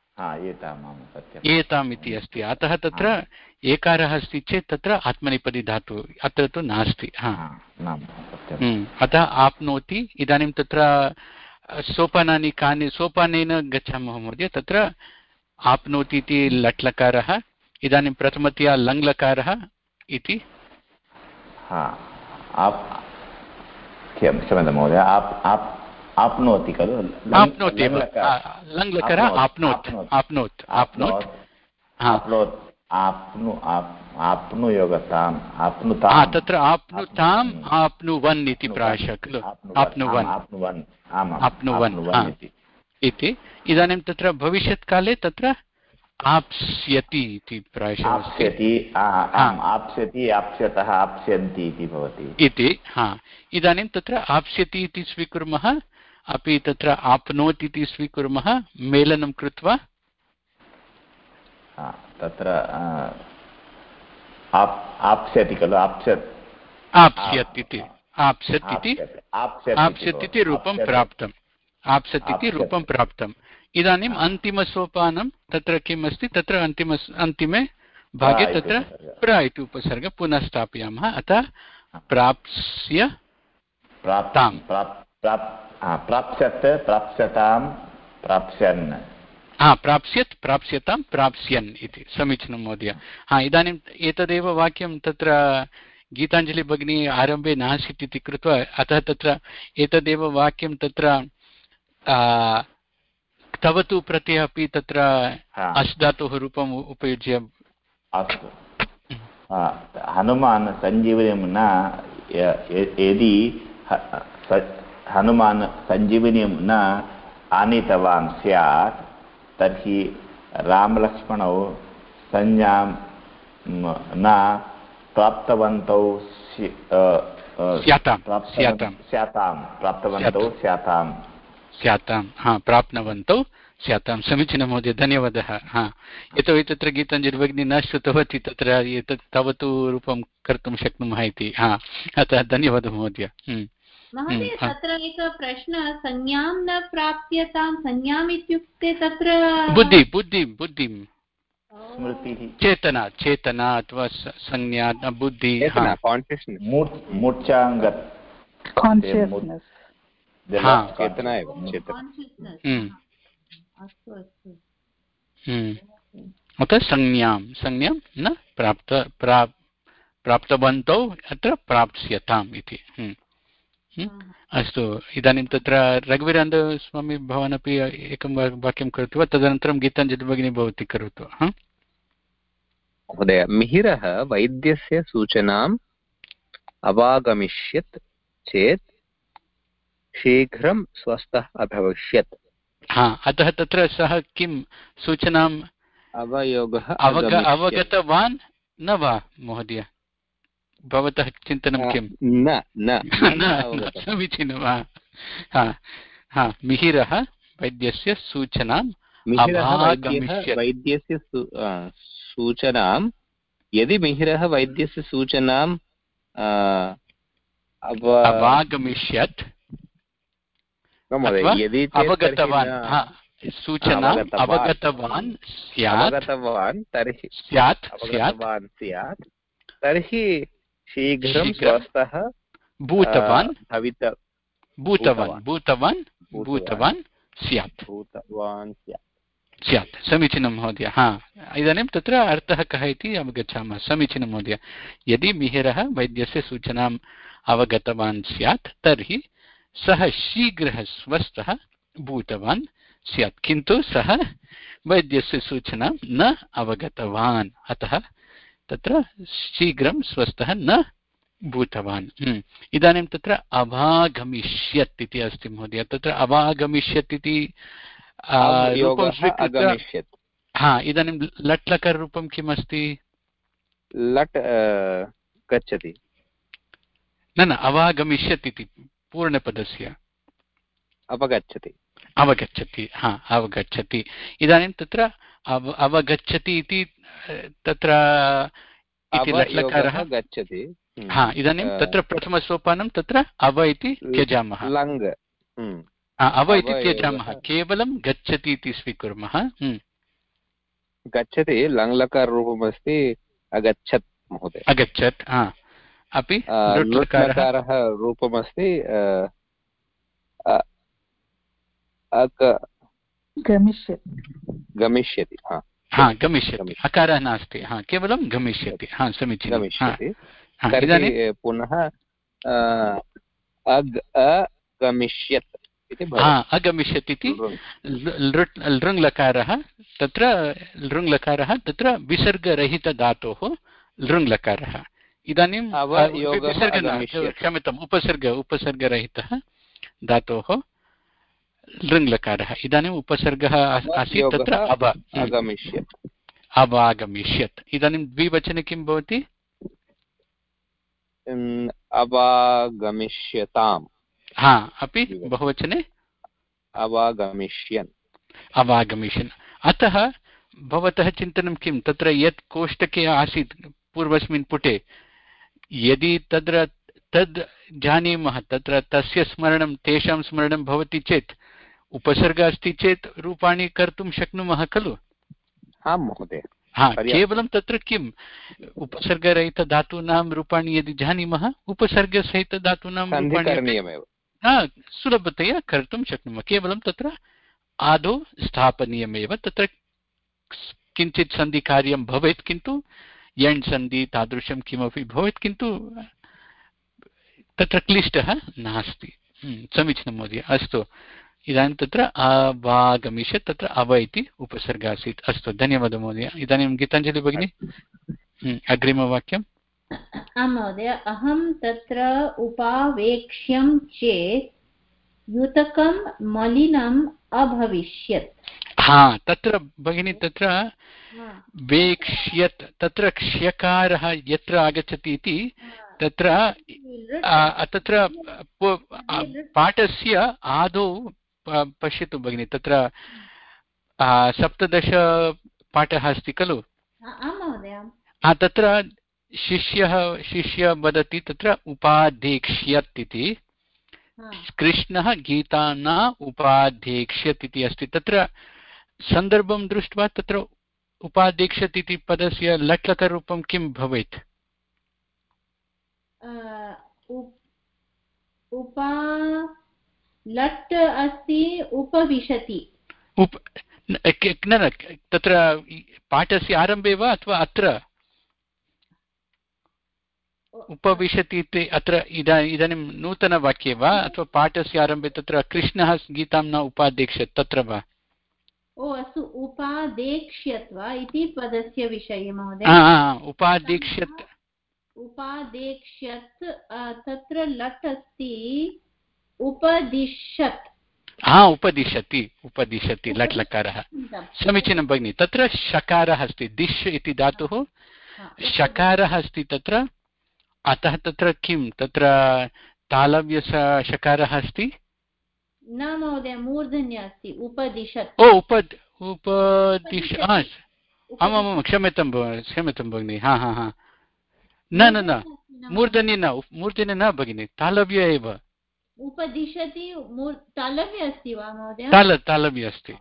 एताम् इति अस्ति। अतः तत्र एकारः अस्ति चेत् तत्र आत्मनेपदी धातुः, अत्र तु नास्ति। हा अतः आप्नोति। इदानीं तत्र सोपानानि कानि, सोपानेन गच्छामः महोदय। तत्र आप्नोति इति लट् लकारः, इदानीं प्रथमतया लङ् लकारः इति। क्षम्यतां महोदय, आप्नोति खलु? आप्नोति एव, लङ् लकारः आप्नोत् आप्नोत् आप्नोत् आप्नोत् आप्नु आप्नुयोगताम् आप्नुतां, तत्र आप्नुताम् आप्नुवन् इति प्रायशः खलु, आप्नुवन् आप्नुवन् इति। इदानीं तत्र भविष्यत्काले तत्र आप्स्यति इति प्रायशः आप्स्यति आप्स्यति आप्स्यतः आप्स्यन्ति इति भवति इति। हा इदानीं तत्र आप्स्यति इति स्वीकुर्मः, अपि तत्र आप्नोति इति स्वीकुर्मः, मेलनं कृत्वा तत्र आप्स्यति खलु, आप्स्यत् आप्स्यत् इति आप्स्यत् इति आप्स्यत् इति रूपं प्राप्तम्, आप्स्यत् इति रूपं प्राप्तम्। इदानीम् अन्तिमसोपानं तत्र किम् अस्ति? तत्र अन्तिम अन्तिमे भागे तत्र प्र इति उपसर्ग पुनः स्थापयामः। अतः प्राप्स्य प्राप्तां प्राप्स्यत् प्राप्स्यतां प्राप्स्यन्, हा प्राप्स्यत् प्राप्स्यतां प्राप्स्यन् इति, समीचीनं महोदय। हा इदानीम् एतदेव वाक्यं तत्र गीताञ्जलि भगिनी आरम्भे नासीत् इति कृत्वा, अतः तत्र एतदेव वाक्यं तत्र तवतु प्रत्ययः अपि तत्र अस् धातोः रूपम् उपयुज्य। अस्तु, हनुमान् सञ्जीवनीं न, यदि हनुमान् सञ्जीवनीं न आनीतवान् स्यात् तर्हि रामलक्ष्मणौ संज्ञां न प्राप्तवन्तौ स्यातां प्राप्तवन्तौ स्यातां स्यातां हा प्राप्नुवन्तौ स्यातां। समीचीनं महोदय, धन्यवादः। हा यतोहि तत्र गीताञ्जलि भगिनी न श्रुतवती तत्र एतत् तवतु रूपं कर्तुं शक्नुमः इति। हा अतः धन्यवादः महोदय। महोदय तत्र एकः प्रश्नः संज्ञां न प्राप्यतां संज्ञाम् इत्युक्ते तत्र बुद्धि बुद्धि बुद्धिं स्मृतिः चेतना चेतना अथवा संज्ञा बुद्धि मूर्छाङ्गत् consciousness चेतना एव चेतना अस्तु अस्तु अतः संज्ञां संज्ञां न प्राप्त प्राप्तवन्तौ अत्र प्राप्स्यताम् इति। अस्तु इदानीं तत्र रघुवीरेन्द्रस्वामी भवान् अपि एकं वाक्यं करोतु वा तदनन्तरं गीताञ्जलि भगिनी भवती करोतु। महोदय मिहिरः वैद्यस्य सूचनाम् अवागमिष्यत् चेत् शीघ्रं स्वस्थः अभविष्यत्। हा अतः तत्र सः किं सूचनाम् अवयोगः अवगतवान् न वा महोदय भवतः चिन्तनं किं? न न समीचीनं वा हा मिहिरः वैद्यस्य सूचनाम् वैद्यस्य सूचनां यदि मिहिरः वैद्यस्य सूचनाम् अवागमिष्यत् यदि अवगतवान् सूचनाम् अवगतवान् अवगतवान् तर्हि स्यात् अवगतवान् स्यात् तर्हि शीघ्रं स्वस्थः भूतवान् भवित भूतवान् भूतवान् भूतवान् स्यात् भूतवान् स्यात् स्यात् समीचीनं महोदय। हा इदानीं तत्र अर्थः कः इति अवगच्छामः। समीचीनं महोदय। यदि मिहिरः वैद्यस्य सूचनाम् अवगतवान् स्यात् तर्हि सः शीघ्रः स्वस्थः भूतवान् स्यात् किन्तु सः वैद्यस्य सूचनां न अवगतवान् अतः तत्र शीघ्रं स्वस्थः न भूतवान्। इदानीं तत्र अवागमिष्यत् इति अस्ति महोदय। तत्र अवागमिष्यत् इति रूपं स्वीकृत्य हा इदानीं लट् लकाररूपं किम् अस्ति? लट् गच्छति न न अवागमिष्यत् इति पूर्णपदस्य अवगच्छति अवगच्छति हा अवगच्छति। इदानीं तत्र अव अवगच्छति इति तत्र इति लट्लकारः गच्छति। हा इदानीं तत्र प्रथमसोपानं तत्र अव इति त्यजामः लङ् अव इति त्यजामः केवलं गच्छति इति स्वीकुर्मः। गच्छति लङ्लकाररूपमस्ति अगच्छत् महोदय अगच्छत् हा अपि लकारः रूपमस्ति गमिष्यति हा गमिष्यति अकारः नास्ति हा केवलं गमिष्यति हा समीचीनं। तर्हि पुनः अगमिष्यत् हा अगमिष्यत् इति लृङ्लकारः तत्र लृङ्लकारः तत्र विसर्गरहितधातोः लृङ्लकारः। इदानीं क्षम्यताम् उपसर्ग उपसर्गरहितः धातोः लृङ्लकारः। इदानीम् उपसर्गः आसीत् तत्र अव अगमिष्यत् अवागमिष्यत्। इदानीं द्विवचने किं भवति? अवागमिष्यताम् हा अपि बहुवचने अवागमिष्यन् अवागमिष्यन्। अतः भवतः चिन्तनं किं? तत्र यत् कोष्टके आसीत् पूर्वस्मिन् पुटे यदि तत्र तद् जानीमः तत्र तस्य स्मरणं तेषां स्मरणं भवति चेत् उपसर्गः अस्ति चेत् रूपाणि कर्तुं शक्नुमः खलु? आं महोदय। हा केवलं तत्र किम् उपसर्गरहितधातूनां रूपाणि यदि जानीमः उपसर्गसहितधातूनां रूपाणि हा सुलभतया कर्तुं शक्नुमः। केवलं तत्र आदौ स्थापनीयमेव तत्र किञ्चित् सन्धिकार्यं भवेत् किन्तु यण् सन्धि तादृशं किमपि भवेत् किन्तु तत्र क्लिष्टः नास्ति। समीचीनं महोदय। अस्तु इदानीं तत्र अवागमिष्यत् तत्र अव इति उपसर्गः आसीत्। अस्तु धन्यवादः महोदय। इदानीं गीताञ्जलि भगिनी अग्रिमवाक्यम्। आं महोदय। अहं तत्र उपावेक्ष्यं चेत् युतकं मलिनम् अभविष्यत्। हा तत्र भगिनी तत्र वेक्ष्यत् तत्र क्ष्यकारः यत्र आगच्छति इति तत्र तत्र पाठस्य आदौ पश्यतु भगिनि तत्र सप्तदश पाठः अस्ति खलु? तत्र शिष्यः शिष्य वदति तत्र उपादेक्ष्यत् इति कृष्णः गीता न उपाध्येक्ष्यत् इति अस्ति। तत्र सन्दर्भं दृष्ट्वा तत्र उपाध्येक्ष्यत् इति पदस्य लट् लकाररूपं किं भवेत्? उपा लट् अस्ति उपविशति। उप न तत्र पाठस्य आरम्भे वा अथवा अत्र उपविशति इति अत्र इदानीं नूतनवाक्ये वा अथवा पाठस्य आरम्भे तत्र कृष्णः गीतां न उपाध्येक्ष्यत् तत्र वा? ओ अस्तु, उपादेक्ष्यत् वा इति पदस्य विषये महोदय। उपादेक्ष्यत् उपादेक्ष्यत् तत्र लट् अस्ति उपदिशत्। हा उपदिशति उपदिशति लट् लकारः। समीचीनं भगिनि। तत्र शकारः अस्ति, दिश् इति धातुः शकारः अस्ति तत्र। अतः तत्र किं तत्र तालव्यस्य शकारः अस्ति? न महोदय, मूर्धन्य अस्ति उपदिशत्। ओ उप उपदिश आमामां क्षम्यतां क्षम्यतां भगिनि। हा हा हा न न न मूर्धन्य न मूर्धन्य न भगिनि, तालव्य एव। उपदिशति तालव्य अस्ति वा महोदय? ताल तालव्य अस्ति।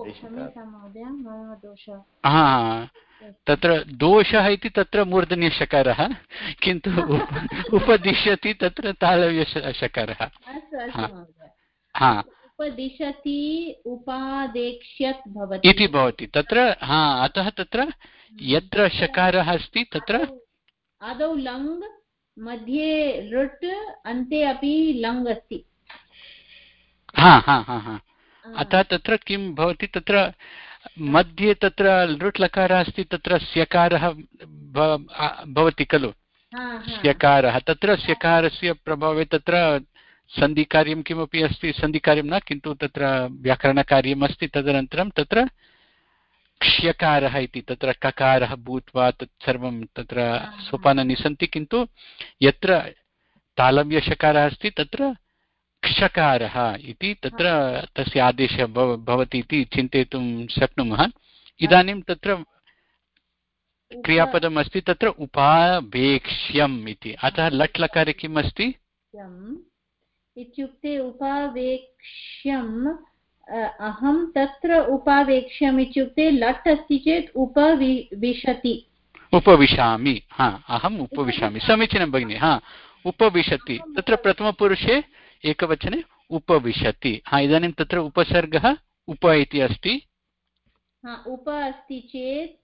हा तत्र दोषः इति तत्र मूर्धन्यशकारः, किन्तु उपदिशति तत्र तालव्यशकारः। हा उपदिशति उपादेक्ष्यत् भवति इति भवति तत्र। हा अतः तत्र यत्र शकारः अस्ति तत्र आदौ लङ्, मध्ये लृट्, अन्ते अपि लङ् अस्ति। हा हा हा हा अतः तत्र किं भवति तत्र मध्ये तत्र लृट् लकारः अस्ति, तत्र स्यकारः भवति खलु। स्यकारः तत्र स्यकारस्य प्रभावे तत्र सन्धिकार्यं किमपि अस्ति, सन्धिकार्यं न किन्तु तत्र व्याकरणकार्यम् अस्ति। तदनन्तरं तत्र क्ष्यकारः इति तत्र ककारः भूत्वा तत्सर्वं तत्र सोपानानि सन्ति, किन्तु यत्र तालव्यशकारः अस्ति तत्र क्षकारः इति तत्र तस्य आदेशः भवति इति चिन्तयितुं शक्नुमः। इदानीं तत्र क्रियापदम् अस्ति तत्र उपावेक्ष्यम् इति। अतः लट् लकारे किम् अस्ति इत्युक्ते उपावेक्ष्यम् अहं तत्र उपावेक्ष्यम् इत्युक्ते लट् अस्ति चेत् उपविशति उपविशामि। हा अहम् उपविशामि। समीचीनं भगिनि। हा उपविशति तत्र प्रथमपुरुषे एकवचने उपविशति। हा इदानीं तत्र उपसर्गः उप इति अस्ति। उप अस्ति चेत्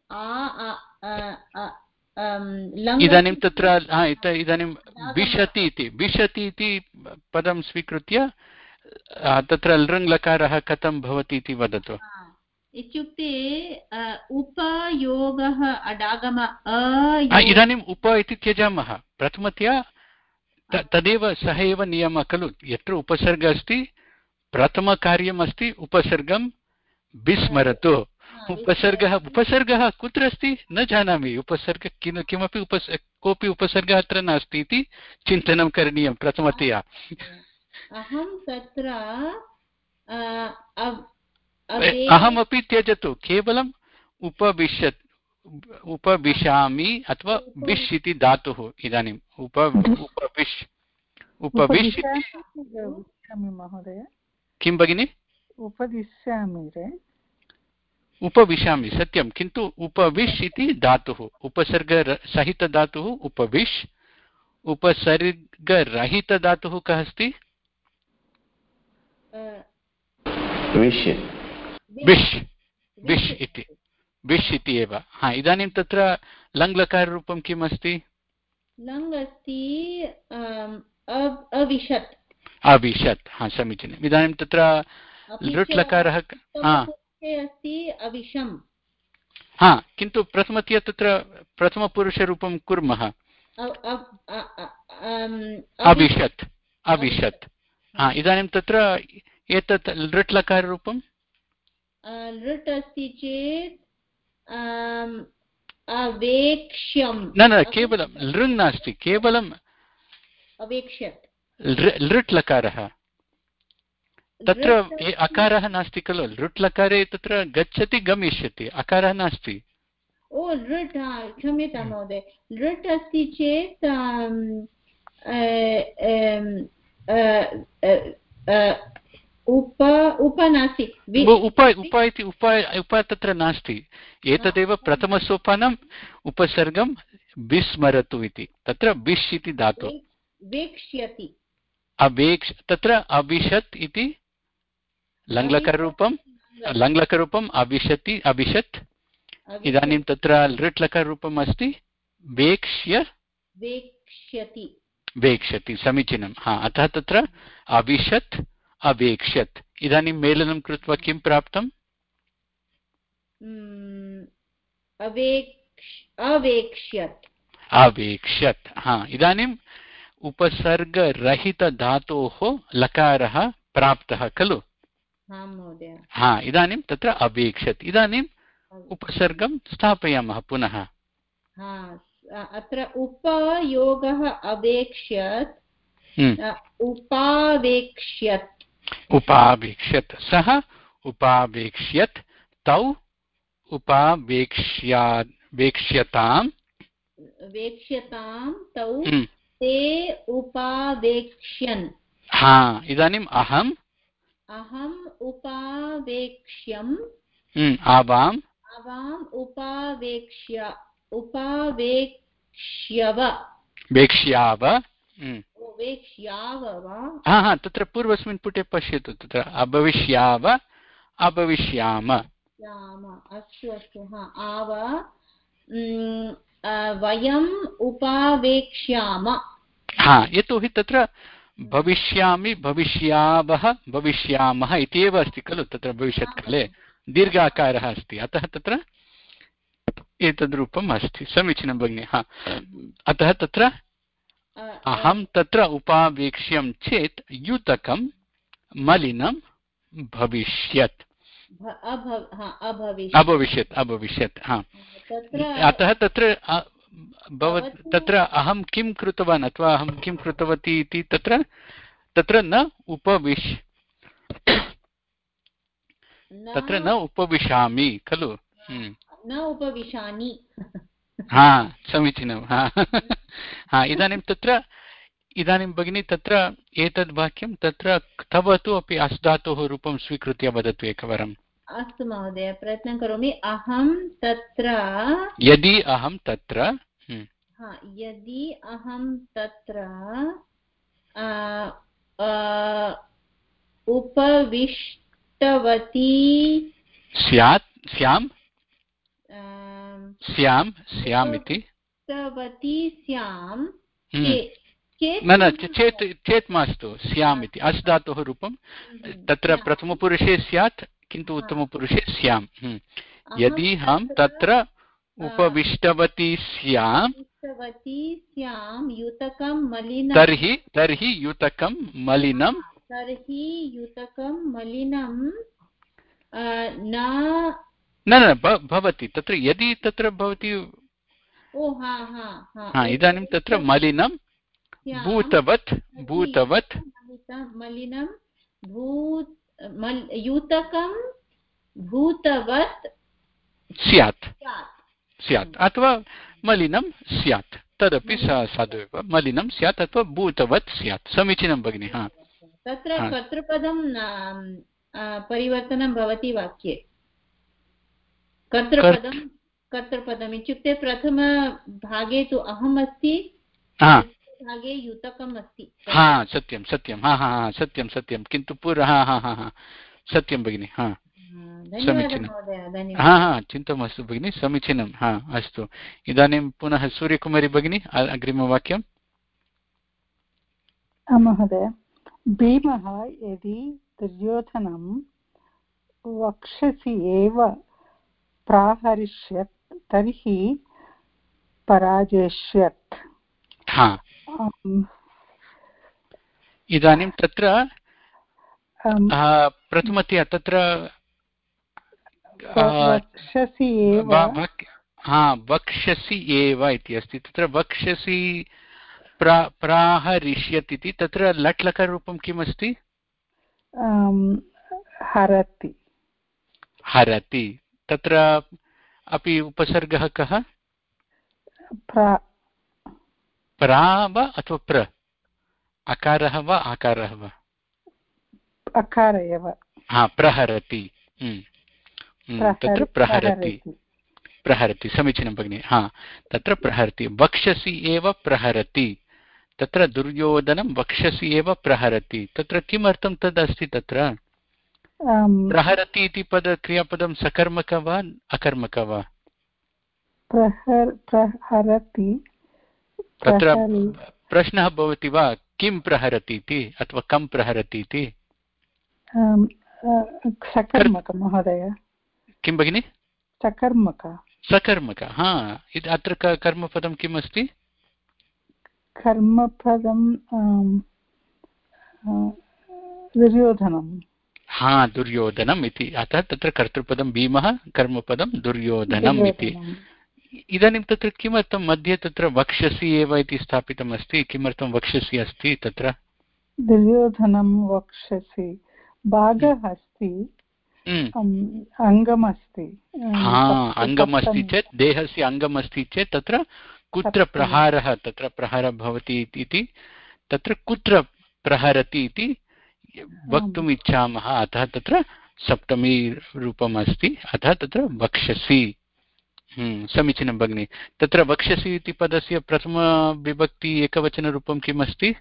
इदानीं तत्र इदानीं विशति इति विशति इति पदं स्वीकृत्य तत्र लृङ् लकारः कथं भवति इति वदतु। इत्युक्ते उपयोगः अडागम। इदानीम् उप इति त्यजामः। प्रथमतया तदेव सः एव नियमः खलु। यत्र उपसर्गः अस्ति प्रथमकार्यम् अस्ति उपसर्गं विस्मरतु। उपसर्गः उपसर्गः कुत्र अस्ति न जानामि। उपसर्ग किं किमपि उपस कोऽपि उपसर्गः अत्र नास्ति इति चिन्तनं करणीयं प्रथमतया। अहं तत्र अहमपि त्यजतु, केवलम् उपविशत् उपविशामि अथवा विश् इति धातुः। इदानीम् उप उपविश् उपविश् महोदय किं भगिनि? उपविशामि रे उपविशामि सत्यं, किन्तु उपविश् इति धातुः उपसर्गसहितधातुः उपविश्। उपसर्गरहितधातुः कः अस्ति? विश् विश् विश् इति विश् इति एव। हा इदानीं तत्र लङ् लकाररूपं किम् अस्ति? लङ् अस्ति अविशत्। अविशत्। हा समीचीनम्। इदानीं तत्र लृट् लकारः अस्ति अविशम्। हा किन्तु प्रथमतया तत्र प्रथमपुरुषरूपं कुर्मः अविशत् अविशत्। हा इदानीं तत्र एतत् लृट् लकाररूपं लृट् अस्ति चेत् अवेक्ष्यं। न न केवलं लृङ् नास्ति, केवलं अवेक्ष्यत् लृट् लकारः। तत्र अकारः नास्ति खलु। लृट् लकारे तत्र गच्छति गमिष्यति, अकारः नास्ति। ओ लृट् क्षम्यतां महोदय। लृट् अस्ति चेत् उप उप नास्ति उप उप इति उप उप तत्र नास्ति एतदेव प्रथमसोपानम् उपसर्गं विस्मरतु इति तत्र विश् इति धातु वेक्ष्यति अवेक्ष तत्र अविशत् इति लङ्लकरूपं लङ्लकरूपम् अविशति अविशत् इदानीं तत्र लृट्लकरूपम् अस्ति वेक्ष्य वेक्ष्यति वेक्ष्यति समीचीनं हा अतः तत्र अविशत् अवेक्ष्यत् इदानीं मेलनं कृत्वा किं प्राप्तम् अवेक्ष्यत् अवेक्ष्यत् हा इदानीम् उपसर्गरहितधातोः लकारः प्राप्तः खलु हा इदानीं तत्र अवेक्ष्यत् इदानीम् उपसर्गं स्थापयामः पुनः अत्र उपयोगः अवेक्ष्यत् उपावेक्ष्यत् उपावेक्ष्यत् सः उपावेक्ष्यत् तौ उपावेक्ष्या वेक्ष्यताम् वेक्ष्यतां तौ ते उपावेक्ष्यन् हा इदानीम् अहम् अहम् उपावेक्ष्यम् आवाम् आवाम् उपावेक्ष्य उपावेक्ष्यव वेक्ष्याव वेक्ष्याव वा हा हा तत्र पूर्वस्मिन् पुटे पश्यतु तत्र अभविष्याव अभविष्याम अस्तु अस्तु हा आव वयम् उपावेक्ष्याम हा यतोहि तत्र भविष्यामि भविष्यावः भविष्यामः इत्येव अस्ति खलु तत्र भविष्यत्काले दीर्घाकारः अस्ति अतः तत्र एतद्रूपम् अस्ति समीचीनं भगिनि हा अतः तत्र अहं तत्र उपावेक्ष्यं चेत् युतकं मलिनं भविष्यत् अभविष्यत् अभविष्यत् हा अतः तत्र भवत् तत्र अहं किं कृतवान् अथवा अहं किं कृतवती इति तत्र तत्र न उपविश तत्र न उपविशामि खलु न उपविशामि हा समीचीनं हा हा इदानीं तत्र इदानीं भगिनी तत्र एतद् वाक्यं तत्र तव तु अपि अस्धातोः रूपं स्वीकृत्य वदतु एकवारम् अस्तु महोदय प्रयत्नं करोमि अहं तत्र यदि अहं तत्र यदि अहं तत्र उपविष्टवती स्यात् स्याम् स्यां स्याम् इति स्यां न न चेत् चेत् मास्तु स्याम् इति अस् धातोः रूपं तत्र प्रथमपुरुषे स्यात् किन्तु उत्तमपुरुषे स्याम् यदि अहं तत्र उपविष्टवती स्याम् युतकं मलिनं तर्हि तर्हि युतकं मलिनं तर्हि युतकं मलिनं न न न भवति तत्र यदि तत्र भवति इदानीं तत्र मलिनं भूतवत् भूतवत् मलिनं युतकं भूतवत् स्यात् स्यात् अथवा मलिनं स्यात् तदपि साधु एव मलिनं स्यात् अथवा भूतवत् स्यात् समीचीनं भगिनि हा तत्र कर्तृपदं परिवर्तनं भवति वाक्ये कर्तृपदं कर्तृपदम् इत्युक्ते प्रथमभागे तु अहम् अस्ति भागे युतकम् अस्ति हा सत्यं सत्यं हा हा हा सत्यं सत्यं किन्तु पुनः हा हा हा सत्यं भगिनि हा समीचीनं हा हा चिन्ता मास्तु भगिनि समीचीनं हा अस्तु इदानीं पुनः सूर्यकुमारी भगिनी अग्रिमवाक्यं महोदय भीमः यदि दुर्योधनं वक्षसि एव प्राहरिष्यत् तर्हि पराजेष्यत् हा इदानीं तत्र प्रथमतया तत्र वक्षसि एव हा वक्षसि एव इति अस्ति तत्र वक्षसि प्रा प्राहरिष्यत् इति तत्र लट् लकाररूपं किम् अस्ति हरति हरति तत्र अपि उपसर्गः कः प्रा वा अथवा प्र अकारः वा आकारः वा? अकार एव। हा, प्रहरति। तत्र प्रहरति प्रहरति समीचीनं भगिनि। हा, तत्र प्रहरति। वक्षसि एव प्रहरति, तत्र दुर्योधनं वक्षसि एव प्रहरति। तत्र किमर्थं तद् अस्ति? तत्र प्रहरति इति पद क्रियापदं सकर्मक वा अकर्मक वा? प्रहरति। तत्र प्रश्नः भवति वा किं प्रहरति इति अथवा कं प्रहरति इति? सकर्मक महोदय। किं भगिनि? सकर्मक। सकर्मक। हा, अत्र कर्मपदं किम् अस्ति? कर्मपदं दुर्योधनं। हा, दुर्योधनम् इति। अतः तत्र कर्तृपदं भीमः, कर्मपदं दुर्योधनम् इति। इदानीं तत्र किमर्थं मध्ये तत्र वक्षसि एव इति स्थापितम् अस्ति? किमर्थं वक्षसि अस्ति तत्र? दुर्योधनं वक्षसि भागः अस्ति, अङ्गमस्ति। हा, अङ्गमस्ति चेत्, देहस्य अङ्गमस्ति चेत् तत्र कुत्र प्रहारः तत्र प्रहारः भवति इति, तत्र कुत्र प्रहरति इति वक्तुम् इच्छामः। अतः तत्र सप्तमी रूपम् अस्ति, अतः तत्र वक्षसि। हम्म समीचीनं भगिनि। तत्र वक्षसि इति पदस्य प्रथमविभक्ति एकवचनरूपं किम् अस्ति?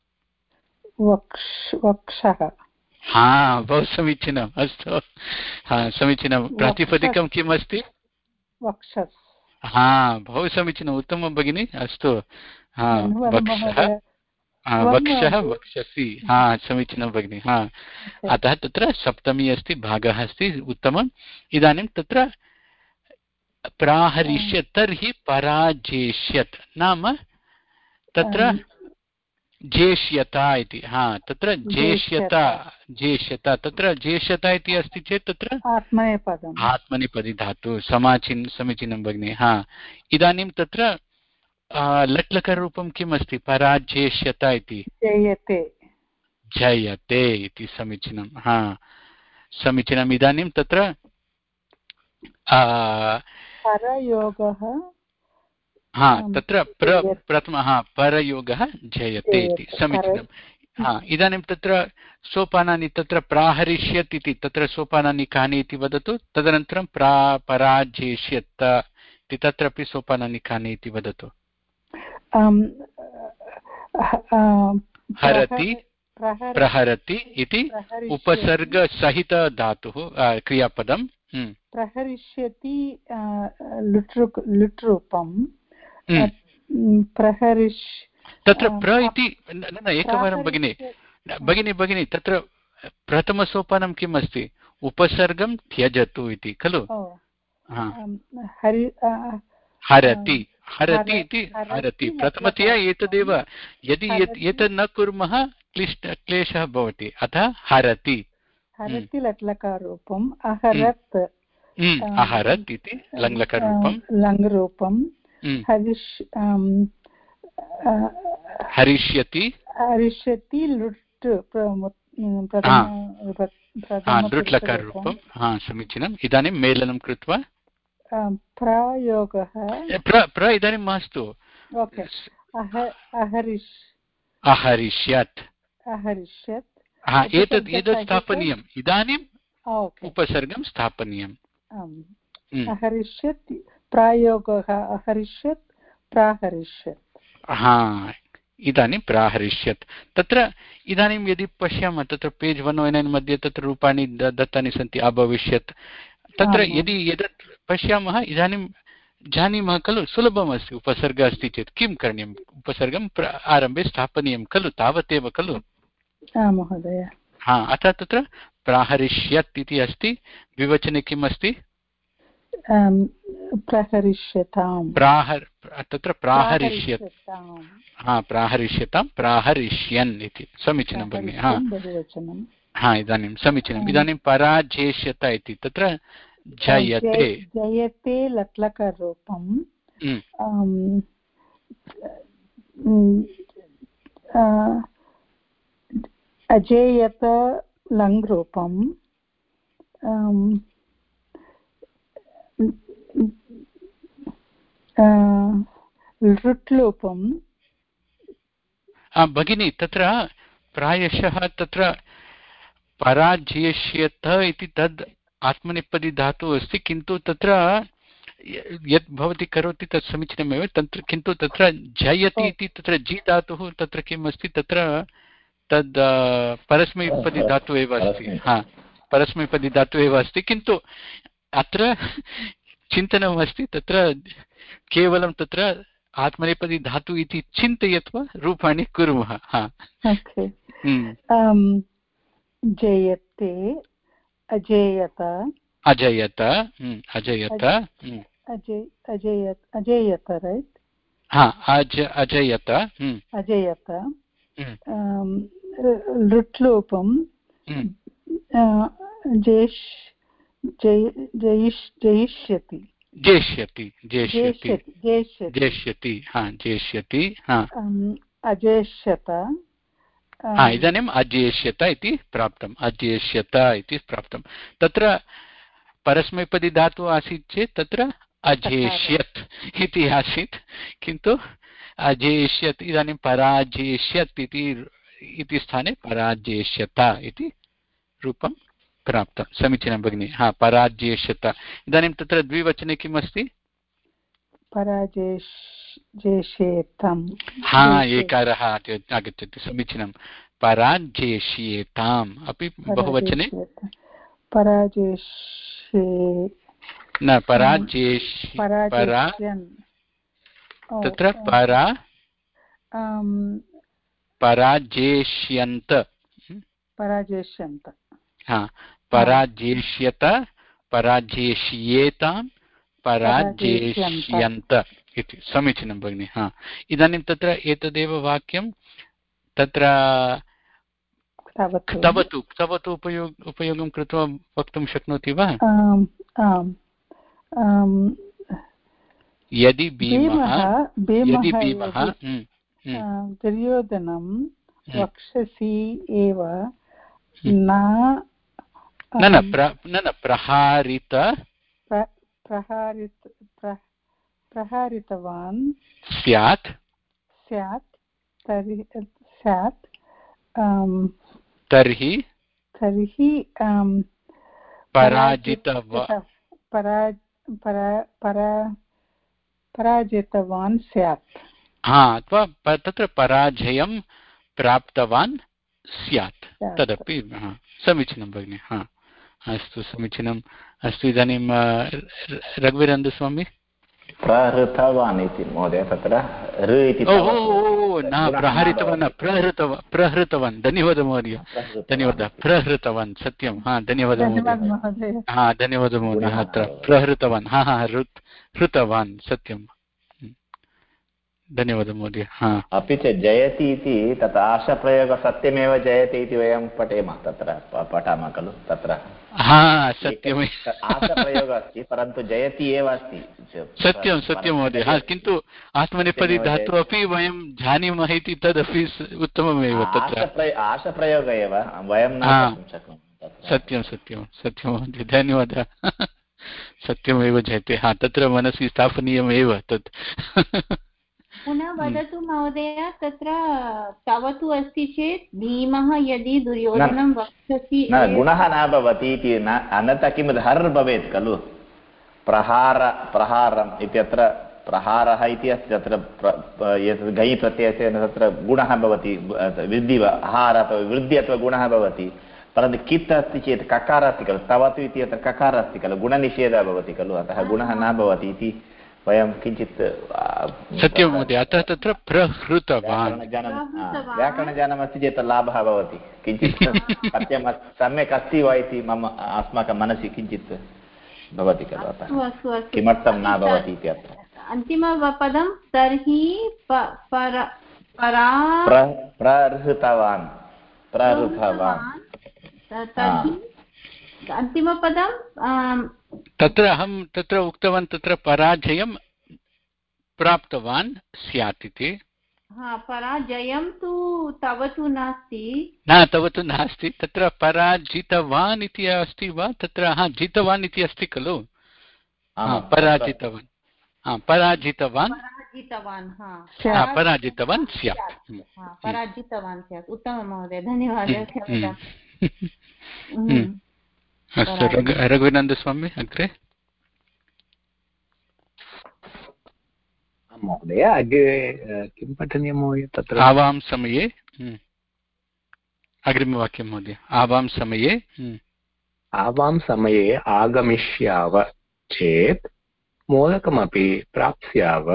वक्षः। हा, बहु समीचीनम्। अस्तु, हा समीचीनं। प्रातिपदिकं किम् अस्ति? वक्षस्। हा, बहु समीचीनम्, उत्तमं भगिनि। अस्तु, हा, वक्षः, वक्षः वक्षसि। हा, समीचीनं भगिनि। हा, अतः तत्र सप्तमी अस्ति, भागः अस्ति, उत्तमम्। इदानीं तत्र प्राहरिष्यत्, तर्हि पराजेष्यत् नाम तत्र जेष्यता इति। हा, तत्र जेष्यता जेष्यता तत्र जेष्यता इति अस्ति चेत् तत्र आत्मनेपदम्, आत्मनेपदी धातु। समीचीनं समीचीनं भगिनि। हा, इदानीं तत्र लट्लकाररूपं किम् अस्ति? पराजेष्यता इति। जयते जयते इति। समीचीनं। हा, समीचीनम्। इदानीं तत्र परयोगः, हा, तत्र प्र प्रथमः परयोगः जयते इति। समीचीनं। हा, इदानीं तत्र सोपानानि तत्र प्राहरिष्यत् इति, तत्र सोपानानि कानि इति वदतु। तदनन्तरं प्रा पराजेष्यत् इति, तत्रापि सोपानानि कानि इति वदतु। हरति, प्रहरति इति उपसर्गसहित धातुः क्रियापदं। प्रहरिष्यति लुट् रूपं। प्रहरिष् तत्र प्र इति एकवारं भगिनि भगिनि भगिनि तत्र प्रथमसोपानं किम् अस्ति? उपसर्गं त्यजतु इति खलु? हरति हरति इति हरति। प्रथमतया एतदेव, यदि एतत् न कुर्मः क्लिष्ट क्लेशः भवति, अतः हरति। हरति लट्लकाररूपम्। अहरत् अहरत् इति लङ्लकाररूपं। लङ्रूपं। हरिष् हरिष्यति हरिष्यति लुट् लुट्लकाररूपं। हा, समीचीनम्। इदानीं मेलनं कृत्वा प्रयोगः प्र प्र इदानीं मास्तु। अहरिष् अहरिष्यत् अहरिष्यत्। हा, एतत् एतत् स्थापनीयम्। इदानीम् उपसर्गं स्थापनीयम्। अहरिष्यत् प्रायोगः अहरिष्यत् प्राहरिष्यत्। हा, इदानीं प्राहरिष्यत्। तत्र इदानीं यदि पश्यामः तत्र पेज् वन् ओ नैन् मध्ये तत्र रूपाणि दत्तानि सन्ति। अभविष्यत्, तत्र यदि एतत् पश्यामः इदानीं जानीमः खलु, सुलभमस्ति। उपसर्गः अस्ति चेत् किं करणीयम्? उपसर्गं आरम्भे स्थापनीयं खलु, तावदेव खलु महोदय। हा, अतः तत्र प्राहरिष्यत् इति अस्ति। विवचने किम् अस्ति? प्रहरिष्यताम्। प्राहर् तत्र प्राहरिष्यत्। हा, प्राहरिष्यतां प्राहरिष्यन् इति। समीचीनं भगिनि। हा हा, इदानीं समीचीनम्। इदानीं पराजेष्यत इति, तत्र जयते जयते लट्लकाररूपम्। अजेयत लङ्रूपम्। लृट्लूपम्। भगिनी तत्र प्रायशः तत्र पराजयष्यत इति तद् आत्मनेपदी धातुः अस्ति, किन्तु तत्र यत् भवती करोति तत् समीचीनमेव, तत्र किन्तु तत्र जयति इति तत्र जी धातुः तत्र किम् अस्ति, तत्र तद् परस्मैपदी धातुः एव अस्ति। हा, परस्मैपदी धातुः एव अस्ति, किन्तु अत्र चिन्तनम् अस्ति तत्र केवलं तत्र आत्मनेपदी धातु इति चिन्तयित्वा रूपाणि कुर्मः। हा, जयते, अजेयत, अजयत, अजयत, अजेयत, अजेयत, राइट? हाँ, अज अजयत, अजयत, लृट्लोपं जयिष् जयिष्यति, जेष्यति, जेष्यति, जेष्यति, हाँ, जेष्यति, हाँ, अजेष्यत, हा, इदानीम् अजेष्यत इति प्राप्तम्, अजेष्यत इति प्राप्तं। तत्र परस्मैपदी धातुः आसीत् चेत् तत्र अजेष्यत् इति आसीत्, किन्तु अजेष्यत् इदानीं पराजेष्यत् इति स्थाने पराजेष्यत इति रूपं प्राप्तं। समीचीनं भगिनि। हा, पराजेष्यत। इदानीं तत्र द्विवचने किम् अस्ति? पराजेष्येताम्। हा, एकारः आगच्छति, समीचीनं। पराजेष्येताम् अपि बहुवचने पराजेष्ये न पराजेष् परा तत्र परा पराजेष्यन्त पराजेष्यन्त हा, पराजेष्यत, पराजेष्येतां, पराजेष्यन्त इति। समीचीनं भगिनि। हा, इदानीं तत्र एतदेव वाक्यं तत्र तवतु तवतु उपयोग उपयोगं कृत्वा वक्तुं शक्नोति वा? यदि भीमः यदि भीमः दुर्योधनं वक्षसि एव न न न प्रहारित प्रहारित प्रहारितवान् स्यात् स्यात् तर्हि स्यात् तर्हि तर्हि पराजितवान् स्यात्। हा, अथवा तत्र पराजयं प्राप्तवान् स्यात्, तदपि समीचीनं भगिनि। हा, अस्तु, समीचीनम्। अस्तु, इदानीं रघुवीरेन्द्रस्वामी। प्रहृतवान् इति महोदय, तत्र ऋ इति न प्रहरितवान्, प्रहृतवान् प्रहृतवान् धन्यवादः महोदय, धन्यवादः, प्रहृतवान्, सत्यं। हा, धन्यवादः महोदय। हा, धन्यवादः महोदय। अत्र प्रहृतवान्, हा हा हृत् हृतवान्, सत्यं, धन्यवादः महोदय। हा, अपि च जयति इति तत् आशप्रयोगः सत्यमेव जयति इति वयं पठेम, तत्र पठामः खलु, तत्र हा, सत्यम्, आशप्रयोगः अस्ति, परन्तु जयति एव अस्ति। सत्यं सत्यं महोदय। हा, किन्तु आत्मनेपदी धातुः अपि वयं जानीमः इति तदपि उत्तममेव। तत्र आशप्रयोगः एव वयं न कर्तुं शक्नुमः। सत्यं सत्यं सत्यं महोदय, धन्यवादः। सत्यमेव जयते। हा, तत्र मनसि स्थापनीयमेव तत्। पुनः वदतु महोदय, तत्र तवतु अस्ति चेत् भीमः यदि दुर्योधनं वक्षसि न गुणः न भवति इति न, अन्यथा किं हर् भवेत् खलु। प्रहार प्रहारम् इत्यत्र प्रहारः इति अस्ति, तत्र गै प्रत्ययस्य तत्र गुणः भवति, वृद्धि हार अथवा वृद्धि अथवा गुणः भवति, परन्तु कित् अस्ति चेत् ककार अस्ति खलु, तवतु इति अत्र ककार अस्ति खलु, गुणनिषेधः भवति खलु, अतः गुणः न भवति इति वयं किञ्चित् सत्यं महोदय। अतः तत्र प्रहृतवान् व्याकरणज्ञानमस्ति चेत् लाभः भवति, किञ्चित् सत्यं सम्यक् अस्ति वा इति मम अस्माकं मनसि किञ्चित् भवति खलु, अतः किमर्थं न भवति इति अत्र। अन्तिमपदं तर्हि प्रहृतवान् प्रहृतवान् अन्तिमपदं तत्र अहं तत्र उक्तवान्, तत्र पराजयं प्राप्तवान् स्यात् इति। पराजयं तु तव तु नास्ति, न तव तु नास्ति, तत्र पराजितवान् इति अस्ति वा? तत्र हा, जितवान् इति अस्ति खलु, पराजितवान्, हा, पराजितवान् पराजितवान् हा हा, पराजितवान् स्यात्। हा, पराजितवान् स्यात्। उत्तमं महोदय, धन्यवादः। क्षम्यताम्। अस्तु, रघुनन्दस्वामी अग्रे। महोदय अग्रे किं पठनीयं महोदय तत्र? आवां समये, अग्रिमवाक्यं महोदय, आवां समये आवां समये आगमिष्याव चेत् मोदकमपि प्राप्स्याव।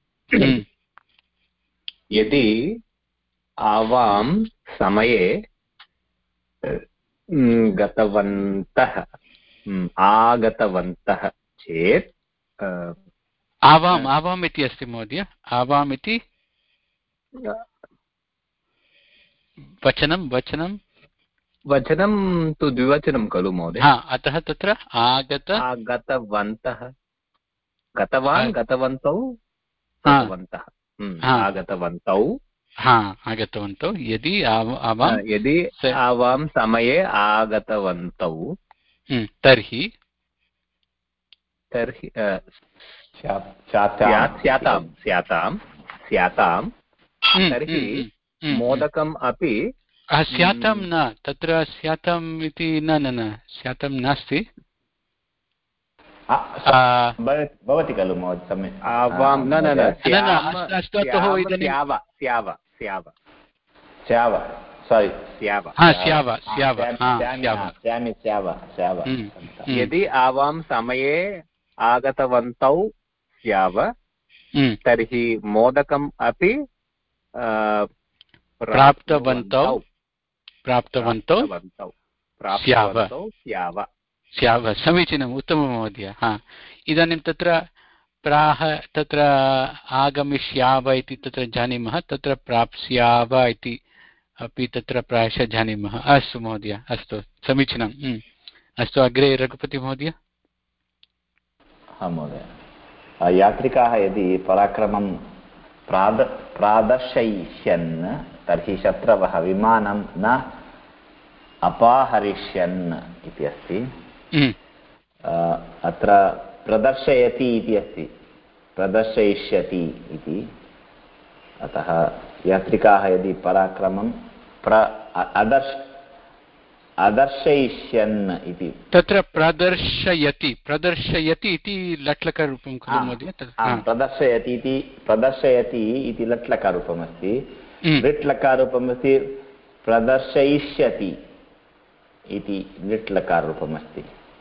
यदि आवां समये गतवन्तः आगतवन्तः चेत् आवाम् आवाम् इति अस्ति महोदय, आवाम् इति वचनं वचनं वचनं तु द्विवचनं खलु महोदय? अतः तत्र आगत आगतवन्तः, गतवान् गतवन्तौ गतवन्तः, आगतवन्तौ आगतवन्तौ। यदि आवां यदि आवां समये आगतवन्तौ तर्हि तर्हि स्यातां स्यातां स्यातां तर्हि मोदकम् अपि स्यातां न, तत्र स्याताम् इति न न न स्यातां नास्ति, भवति खलु महोदय? आवां न न न अस्तु, इदानीं स्याव स्याव स्याव सारी स्याव स्याव स्याव स्यामि स्याव स्याव। यदि आवां समये आगतवन्तौ स्याव तर्हि मोदकम् अपि प्राप्तवन्तौ प्राप्तवन्तौ स्याव स्याव स्याव। समीचीनम्, उत्तमं महोदय। हा, इदानीं तत्र प्राह तत्र आगमिष्याव इति तत्र जानीमः, तत्र प्राप्स्याव इति अपि तत्र प्रायशः जानीमः। अस्तु महोदय, अस्तु, समीचीनम्। अस्तु, अग्रे रघुपति महोदय। हा महोदय, यात्रिकाः यदि पराक्रमं प्राद प्रादर्शयिष्यन् तर्हि शत्रवः विमानं न अपाहरिष्यन् इति अस्ति। अत्र प्रदर्शयति इति अस्ति, प्रदर्शयिष्यति इति। अतः यात्रिकाः यदि पराक्रमं प्र अदर्श अदर्शयिष्यन् इति, तत्र प्रदर्शयति प्रदर्शयति इति लट्लकाररूपं खलु महोदय? प्रदर्शयति इति प्रदर्शयति इति लट्लकाररूपमस्ति। लिट्लकाररूपमस्ति प्रदर्शयिष्यति इति लिट्लकाररूपमस्ति।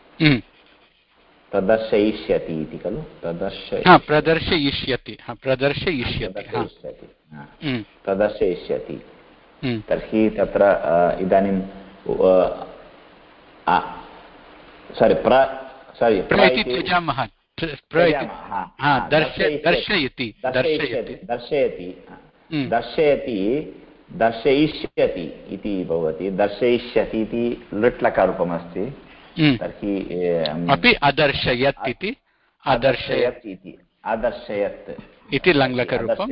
प्रदर्शयिष्यति इति खलु? प्रदर्शय प्रदर्शयिष्यति प्रदर्शयिष्यति प्रदर्शयिष्यति। तर्हि तत्र इदानीं सारी प्र सारी त्यजामः, दर्शयति दर्शयति दर्शयति दर्शयिष्यति इति भवति। दर्शयिष्यति इति लट्लकाररूपमस्ति। तर्हि अपि अदर्शयत् इति अदर्शयत् इति अदर्शयत् इति लङ्लकाररूपम्।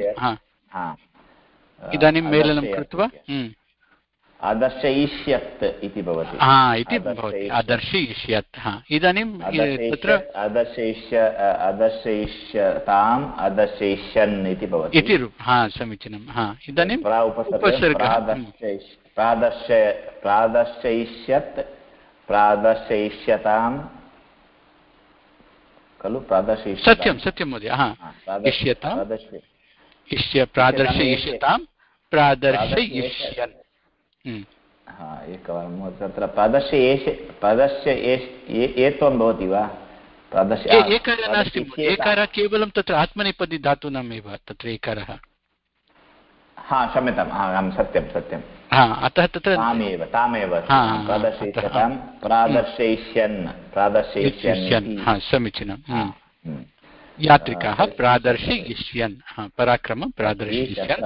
इदानीं मेलनं कृत्वा अदर्शयिष्यत् इति भवति। इति भवति अदर्शयिष्यत्। इदानीं तत्र अदर्शयिष्य अदर्शयिष्यताम् अदर्शयिष्यन् इति भवति इति रूपं। समीचीनं। इदानीं उपसर्गः प्रादर्शय प्रादर्शयिष्यत् प्रादर्शयिष्यताम् खलु? प्रादर्शयिष्यताम्, सत्यं सत्यं महोदय। इष्यताम् इष्य प्रादर्शयिष्यतां प्रादर्शयिष्यन्। एकवारं तत्र प्रदर्शयेष प्रदर्श एत्वं भवति वा? प्रदर्श एकारः नास्ति, एकारः केवलं तत्र आत्मनेपदी धातूनामेव तत्र एकारः। हा, क्षम्यताम्, आं सत्यं सत्यं। अतः तत्र तामेव तामेव प्रदर्शयिष्यतां प्रादर्शयिष्यन् प्रादर्शयिष्यन्। समीचीनं। यात्रिकाः प्रादर्शयिष्यन्, पराक्रमं प्रादर्शयिष्यन्।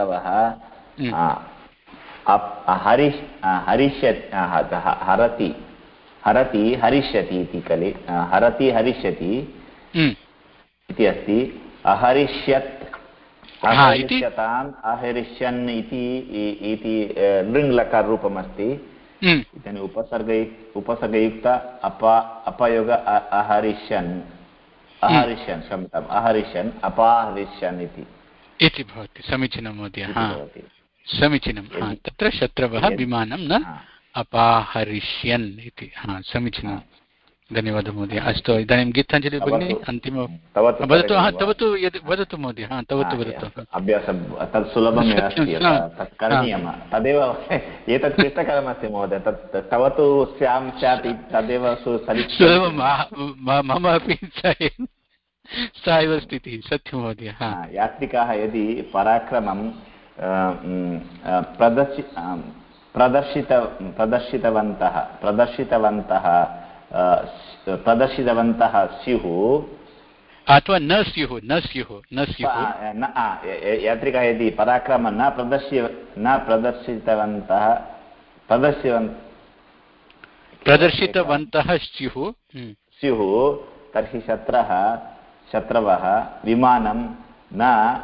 हरिष् हरिष्यति हरति हरति हरिष्यति इति खलु? हरति हरिष्यति इति अस्ति। अहरिष्यत् अहरिष्यताम् अहरिष्यन् इति लृङ्लकाररूपमस्ति। इदानीम् उपसर्ग उपसर्गयुक्त अप अपयोग अहरिष्यन् अहरिष्यन् क्षम्यताम् अहरिष्यन् अपाहरिष्यन् इति इति भवति समीचीनं महोदय हा समीचीनं हा तत्र शत्रवः विमानं न अपाहरिष्यन् इति हा समीचीनं धन्यवादः महोदय अस्तु इदानीं गीताञ्जलि भगिनी अन्तिम वदतु हा तव तु यद् वदतु महोदय हा तव तु वदतु अभ्यासं तत् सुलभम् अस्ति तत् करणीयं तदेव एतत् क्लिष्टकरमस्ति महोदय तत् तव तु स्यां स्यात् तदेव सुलभं मम अपि सा एव स्थितिः सत्यं महोदय यात्रिकाः यदि पराक्रमं प्रदर्शि प्रदर्शित प्रदर्शितवन्तः प्रदर्शितवन्तः प्रदर्शितवन्तः स्युः अथवा न स्युः न स्युः न स्युः यात्रिकाः यदि पराक्रमं न प्रदर्श्य न प्रदर्शितवन्तः प्रदर्शितवन् प्रदर्शितवन्तः स्युः स्युः तर्हि शत्रः शत्रवः विमानं न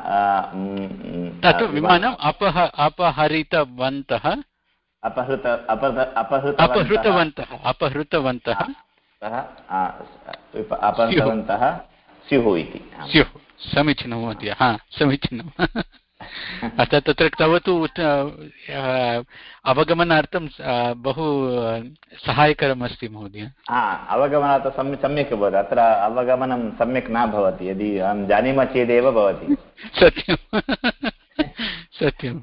तत् विमानम् अपह अपहरितवन्तः अपहृत अपहृतवन्तः अपहृतवन्तः अपहृतवन्तः स्युः इति स्युः समीचीनं महोदय हा समीचीनम् अतः तत्र तव तु अवगमनार्थं बहु सहायकरम् अस्ति महोदय अवगमनार्थं सम्यक् भवति अत्र अवगमनं सम्यक् न भवति यदि अहं जानीमः चेदेव भवति सत्यं सत्यं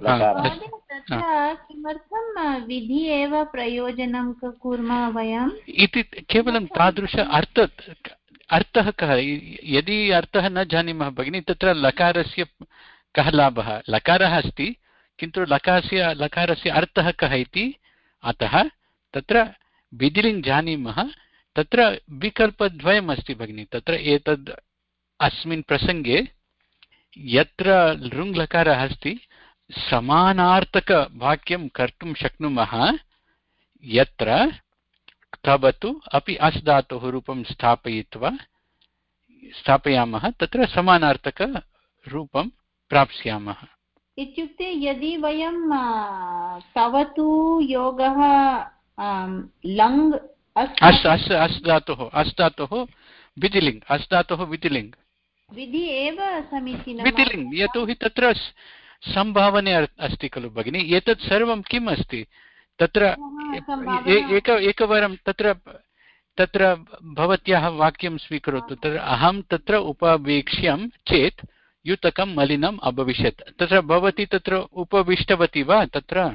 किमर्थं विधि एव प्रयोजनं कुर्मः वयम् इति केवलं तादृश अर्थ अर्थः कः यदि अर्थः न जानीमः भगिनी तत्र लकारस्य कः लाभः लकारः अस्ति किन्तु लकारस्य लकारस्य अर्थः कः इति अतः तत्र विधिलिङ् जानीमः तत्र विकल्पद्वयम् अस्ति भगिनी तत्र एतद् अस्मिन् प्रसङ्गे यत्र लृङ् लकारः अस्ति समानार्थकवाक्यं कर्तुं शक्नुमः यत्र तवतु अपि अस् धातोः रूपं स्थापयित्वा स्थापयामः तत्र समानार्थकरूपं प्राप्स्यामः इत्युक्ते यदि वयं तवतु योगः लङ् अस् अस् अस् धातोः अस् धातोः विधिलिङ् अस् धातोः विधिलिङ् विधि एव समीचीनं विधिलिङ् यतोहि तत्र सम्भावने अस्ति खलु भगिनी एतत् सर्वं किम् अस्ति तत्र एक एकवारं तत्र तत्र भवत्याः वाक्यं स्वीकरोतु तत्र अहं तत्र उपवेक्ष्यं चेत् युतकं मलिनम् अभविष्यत् तत्र भवती तत्र उपविष्टवती वा तत्र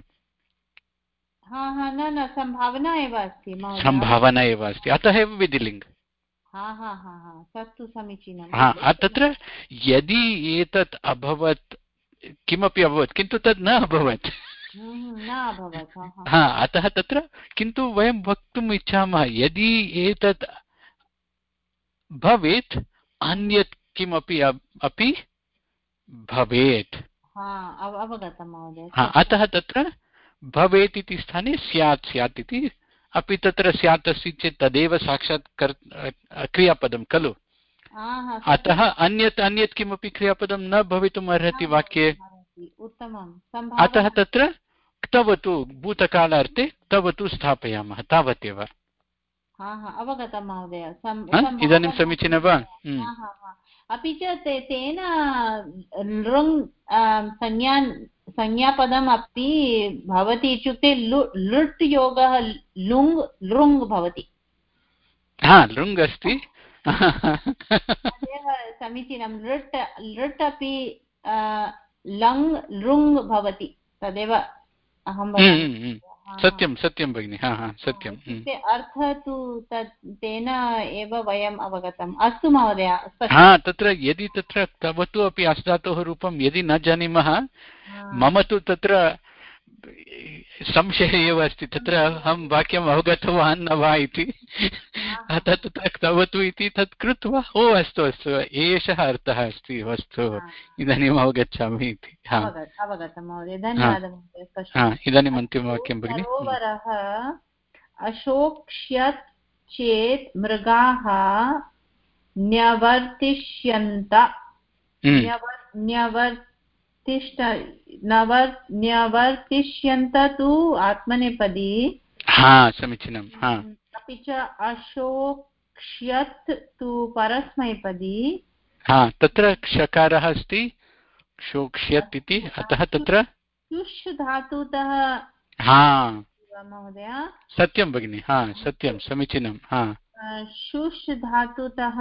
न न सम्भावना एव अस्ति सम्भावना एव अस्ति अतः एव विधिलिङ्ग् तत्तु समीचीनं तत्र यदि एतत् अभवत् किमपि अभवत् किन्तु तद् न अभवत् हा अतः तत्र किन्तु वयं वक्तुम् इच्छामः यदि एतत् भवेत् अन्यत् किमपि अपि भवेत् अतः तत्र भवेत् इति स्थाने स्यात् स्यात् इति अपि तत्र स्यात् अस्ति चेत् तदेव साक्षात् क्रियापदं खलु अतः अन्यत् अन्यत् किमपि क्रियापदं न भवितुम् अर्हति वाक्ये अतः तत्र तवतु भूतकालार्थे तवतु स्थापयामः तावदेव अवगतं महोदय इदानीं समीचीनं वा अपि च तेन लृङ् संज्ञा संज्ञापदम् अपि भवति इत्युक्ते लृट् योगः लुङ् लृङ् भवति हा लृङ् अस्ति तदेव समीचीनं लृट् लृट् अपि लङ् लृङ् भवति तदेव अहं सत्यं सत्यं भगिनि हा हा सत्यम् अर्थः तु तेन एव वयम् अवगतम् अस्तु महोदय हा तत्र यदि तत्र तवतु अपि अस् धातोः रूपं यदि न जानीमः मम तु तत्र संशयः एव अस्ति तत्र अहं वाक्यम् अवगतवान् न वा इति अतः तत्र तवतु इति तत् कृत्वा ओ अस्तु अस्तु एषः अर्थः अस्ति अस्तु इदानीम् अवगच्छामि इति अवगतं महोदय धन्यवादः इदानीम् अन्तिमवाक्यं भगिनि सरोवरः अशोक्ष्यत् चेत् मृगाः न्यवर्तिष्यन्त न्यवर् तिष्ठ नवर् न्यवर्तिष्यन्त तु आत्मनेपदी हा समीचीनं हा अपि च अशोक्ष्यत् तु परस्मैपदी हा तत्र क्षकारः अस्ति शोक्ष्यत् इति अतः तत्र शुष् धातुतः हा महोदय सत्यं भगिनि हा सत्यं समीचीनं हा शुष् धातुतः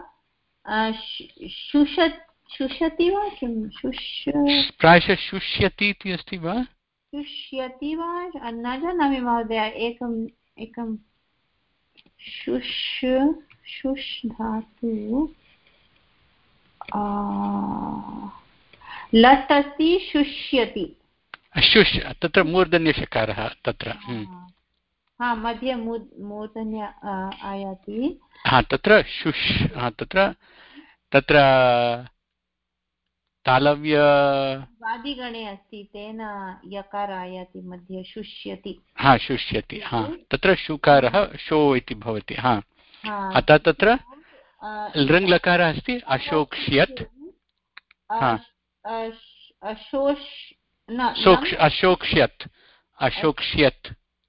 शुषत् शुषति वा किं शुष् प्रायशः शुष्यति इति अस्ति वा शुष्यति वा न जानामि महोदय एकम् एकं शुष् शुष् धातु लट् अस्ति शुष्यति शुष् तत्र मूर्धन्यषकारः तत्र हा मध्ये मूर्धन्य आयाति हा तत्र शुष् तत्र तत्र तालव्य वादिगणे अस्ति तेन यकार आयाति मध्ये शुष्यति हा शुष्यति हा तत्र शुकारः शो इति भवति हा अतः तत्र लृङ् लकारः अस्ति अशोक्ष्यत् अशोक्ष्यत् अशोक्ष्यत्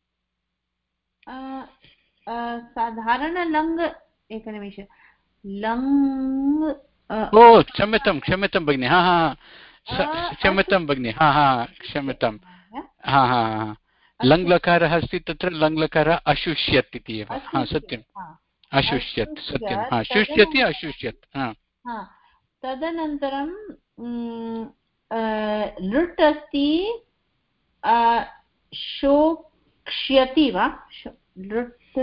साधारण लङ् एकनिमिष लङ् ओ क्षम्यतां क्षम्यतां भगिनि हा हा क्षम्यतां भगिनि हा हा क्षम्यतां हा हा हा लङ् लकारः अस्ति तत्र लङ् लकारः अशुष्यत् इति एव हा सत्यम् अशुष्यत् सत्यं हा शुष्यति अशुष्यत् हा तदनन्तरं लृट् अस्ति शोक्ष्यति वा लृट्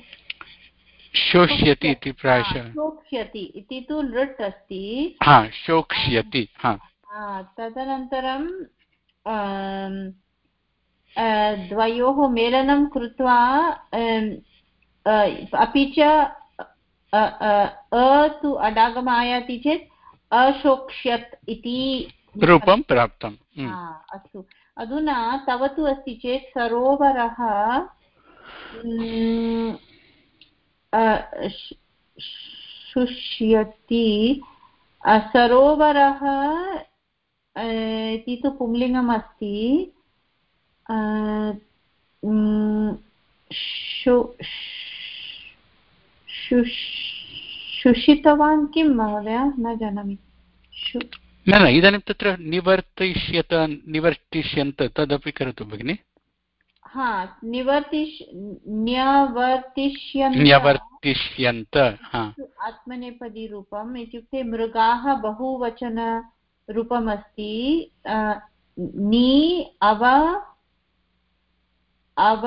शोष्यति इति प्रायशः शोक्ष्यति इति तु लृट् अस्ति हा शोक्ष्यति हा तदनन्तरं द्वयोः मेलनं कृत्वा अपि च अ तु अडागम आयाति चेत् अशोक्ष्यत् इति रूपं प्राप्तम् अस्तु अधुना तव तु अस्ति चेत् सरोवरः शुष्यति सरोवरः इति तु पुंलिङ्गम् अस्ति शुषितवान् किं महोदय न जानामि न न इदानीं तत्र निवर्तिष्यत निवर्तिष्यन्त तदपि करोतु भगिनि हा निवर्तिष् न्यवर्तिष्यन्त न्यवर्तिष्यन्त आत्मनेपदीरूपम् इत्युक्ते मृगाः बहुवचनरूपम् अस्ति नि अव अव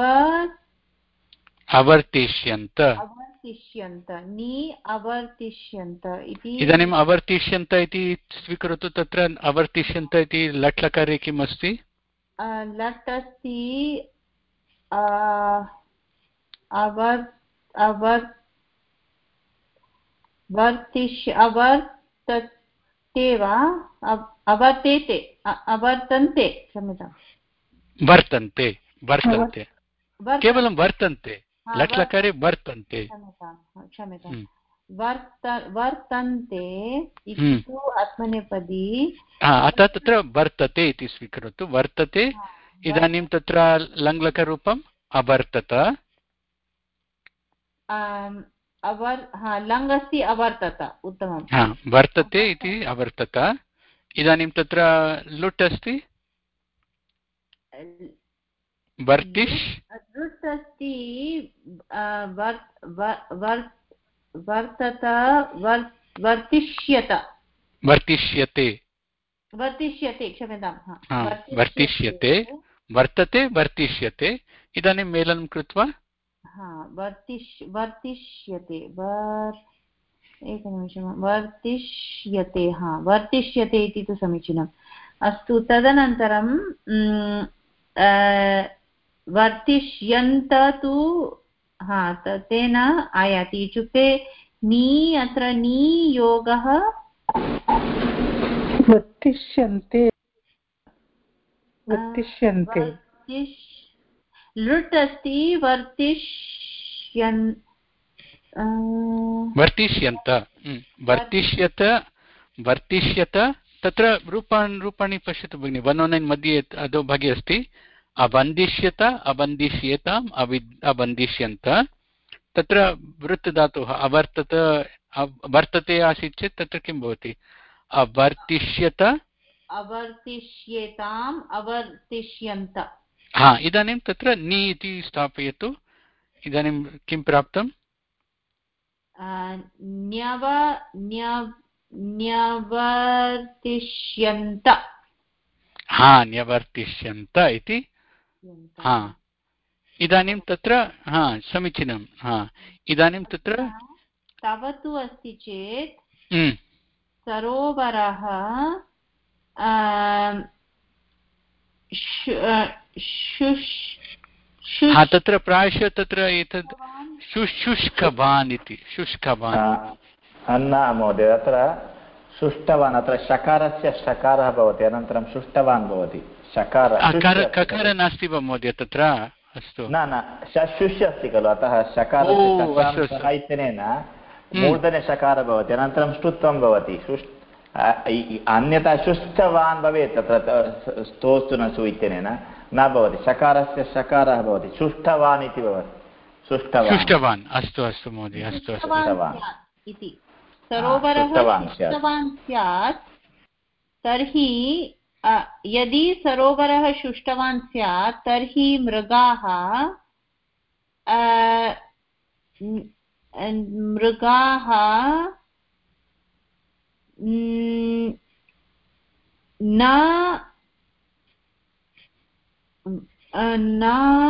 अवर्तिष्यन्त अवर्तिष्यन्त नि अवर्तिष्यन्त इति इदानीम् अवर्तिष्यन्त इति स्वीकरोतु तत्र अवर्तिष्यन्त इति लट् लकारे किम् अस्ति लट् अस्ति अवर् अवर् वर्तिष्य अवर्तते वा अवर्तेते अवर्तन्ते क्षम्यतां वर्तन्ते वर्तन्ते केवलं वर्तन्ते लट् लकारे वर्तन्ते क्षम्यतां वर्त वर्तन्ते इति तु आत्मनेपदी अतः तत्र वर्तते इति स्वीकरोतु वर्तते इदानीं तत्र लङ् लकाररूपम् अवर्तत अवर् हा लङ् अस्ति अवर्तत उत्तमं हा वर्तते इति अवर्तत इदानीं तत्र लुट् अस्ति वर्तिष् लुट् अस्ति वर्तत वर्तिष्यत वर्तिष्यते वर्तिष्यते क्षम्यतां वर्तिष्यते वर्तते वर्तिष्यते इदानीं मेलनं कृत्वा हा वर्तिष् वर्तिष्यते वर् एकनिमिषं वर्तिष्यते हा वर्तिष्यते इति तु समीचीनम् अस्तु तदनन्तरं वर्तिष्यन्त तु हा तेन आयाति इत्युक्ते नी अत्र नी योगः वर्तिष्यन्ते वर्तिष्यन्ते लृट् अस्ति वर्तिष्यन् वर्तिष्यन्त वर्तिष्यत वर्तिष्यत तत्र रूपाणि रूपाणि पश्यतु भगिनि वन् ओ नैन् मध्ये अधोभागे अस्ति अबन्दिष्यत अबन्दिष्येताम् अवि अबन्दिष्यन्त तत्र वृत्तधातुः अवर्तत वर्तते आसीत् चेत् तत्र किं भवति अवर्तिष्यत अवर्तिष्येताम् अवर्तिष्यन्त। हा इदानीं तत्र नि इति स्थापयतु। इदानीं किं प्राप्तं? न्यव न्यवर्तिष्यन्त। हा न्यवर्तिष्यन्त इति। हा इदानीं तत्र हा समीचीनं। हा इदानीं तत्र तव तु अस्ति चेत् हम्म सरोवरः हा तत्र प्रायशः तत्र एतद् शुष्कवान् इति शुष्कवान् न महोदय अत्र शुष्टवान् अत्र शकारस्य शकारः भवति अनन्तरं शुष्टवान् भवति शकार ककार नास्ति वा महोदय तत्र? अस्तु न न शुष् अस्ति खलु अतः शकारस्य इत्यनेन मूर्धन्यशकारः भवति अनन्तरं ष्टुत्वं भवति अन्यथा शुष्टवान् भवेत् तत्र स्तोस्तु न सु इत्यनेन न भवति शकारस्य शकारः भवति शुष्टवान् इति भवति शुष्टवान्। अस्तु अस्तु महोदय अस्तु इति सरोवरः शुष्टवान् स्यात् तर्हि यदि सरोवरः शुष्टवान् स्यात् तर्हि मृगाः मृगाः न न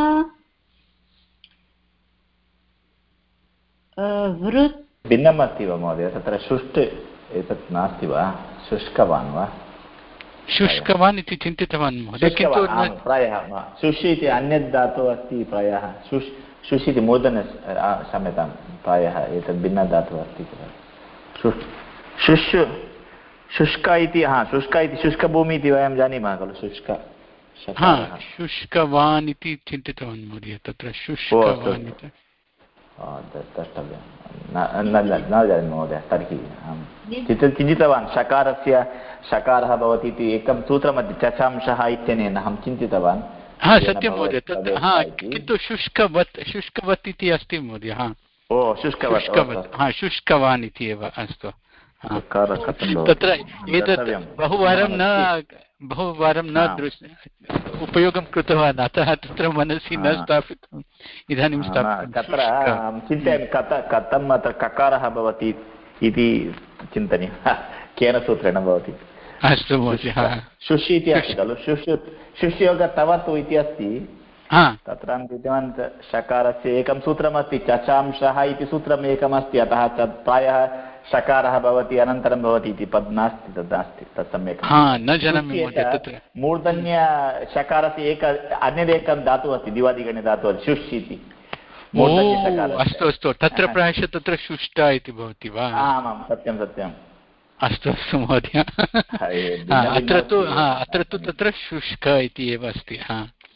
वृत् भिन्नम् अस्ति वा महोदय तत्र शुष्ट एतत् नास्ति वा शुष्कवान् वा? शुष्कवान् इति चिन्तितवान् महोदय किन्तु प्रायः शुष् इति अन्यत् धातुः अस्ति प्रायः शुष् शुष् इति मूर्धन क्षम्यतां प्रायः एतत् भिन्नधातुः अस्ति किल शुष् शुष्क इति हा शुष्क इति शुष्कभूमि इति वयं जानीमः खलु शुष्क शुष्कवान् इति चिन्तितवान् महोदय तत्र शुष्कवान् इति द्रष्टव्यं न जानामि महोदय तर्हि अहं चिन्तितवान् शकारस्य शकारः भवति इति एकं सूत्रमध्ये चचांशः इत्यनेन अहं चिन्तितवान्। हा सत्यं महोदय तत् हा किन्तु शुष्कवत् शुष्कवत् इति अस्ति महोदय। हा ओ शुष्कवत् हा शुष्कवान् इति एव अस्तु। तत्र एतत् बहुवारं न बहुवारं न उपयोगं कृतवान् अतः तत्र मनसि न स्थापितम् इदानीं तत्र चिन्तयामि कथम् अत्र ककारः भवति इति चिन्तनीयं केन सूत्रेण भवति। अस्तु महोदय शुष् इति अस्ति खलु शुष् शुष्योग तवतु इति अस्ति तत्र विद्यमान शकारस्य एकं सूत्रमस्ति चचांशः इति सूत्रम् एकमस्ति अतः तत् प्रायः शकारः भवति अनन्तरं भवति इति पद् नास्ति तद् नास्ति तत् सम्यक् मूर्धन्य शकारस्य एक अन्यदेकं धातुः अस्ति दिवादिगणे धातुः अस्ति शुष् इति अस्तु अस्तु तत्र प्रायशः तत्र शुष्ट इति भवति वा? आमां सत्यं सत्यम् अस्तु अस्तु महोदय अत्र तु हा अत्र तु तत्र शुष्क इति एव अस्ति। हा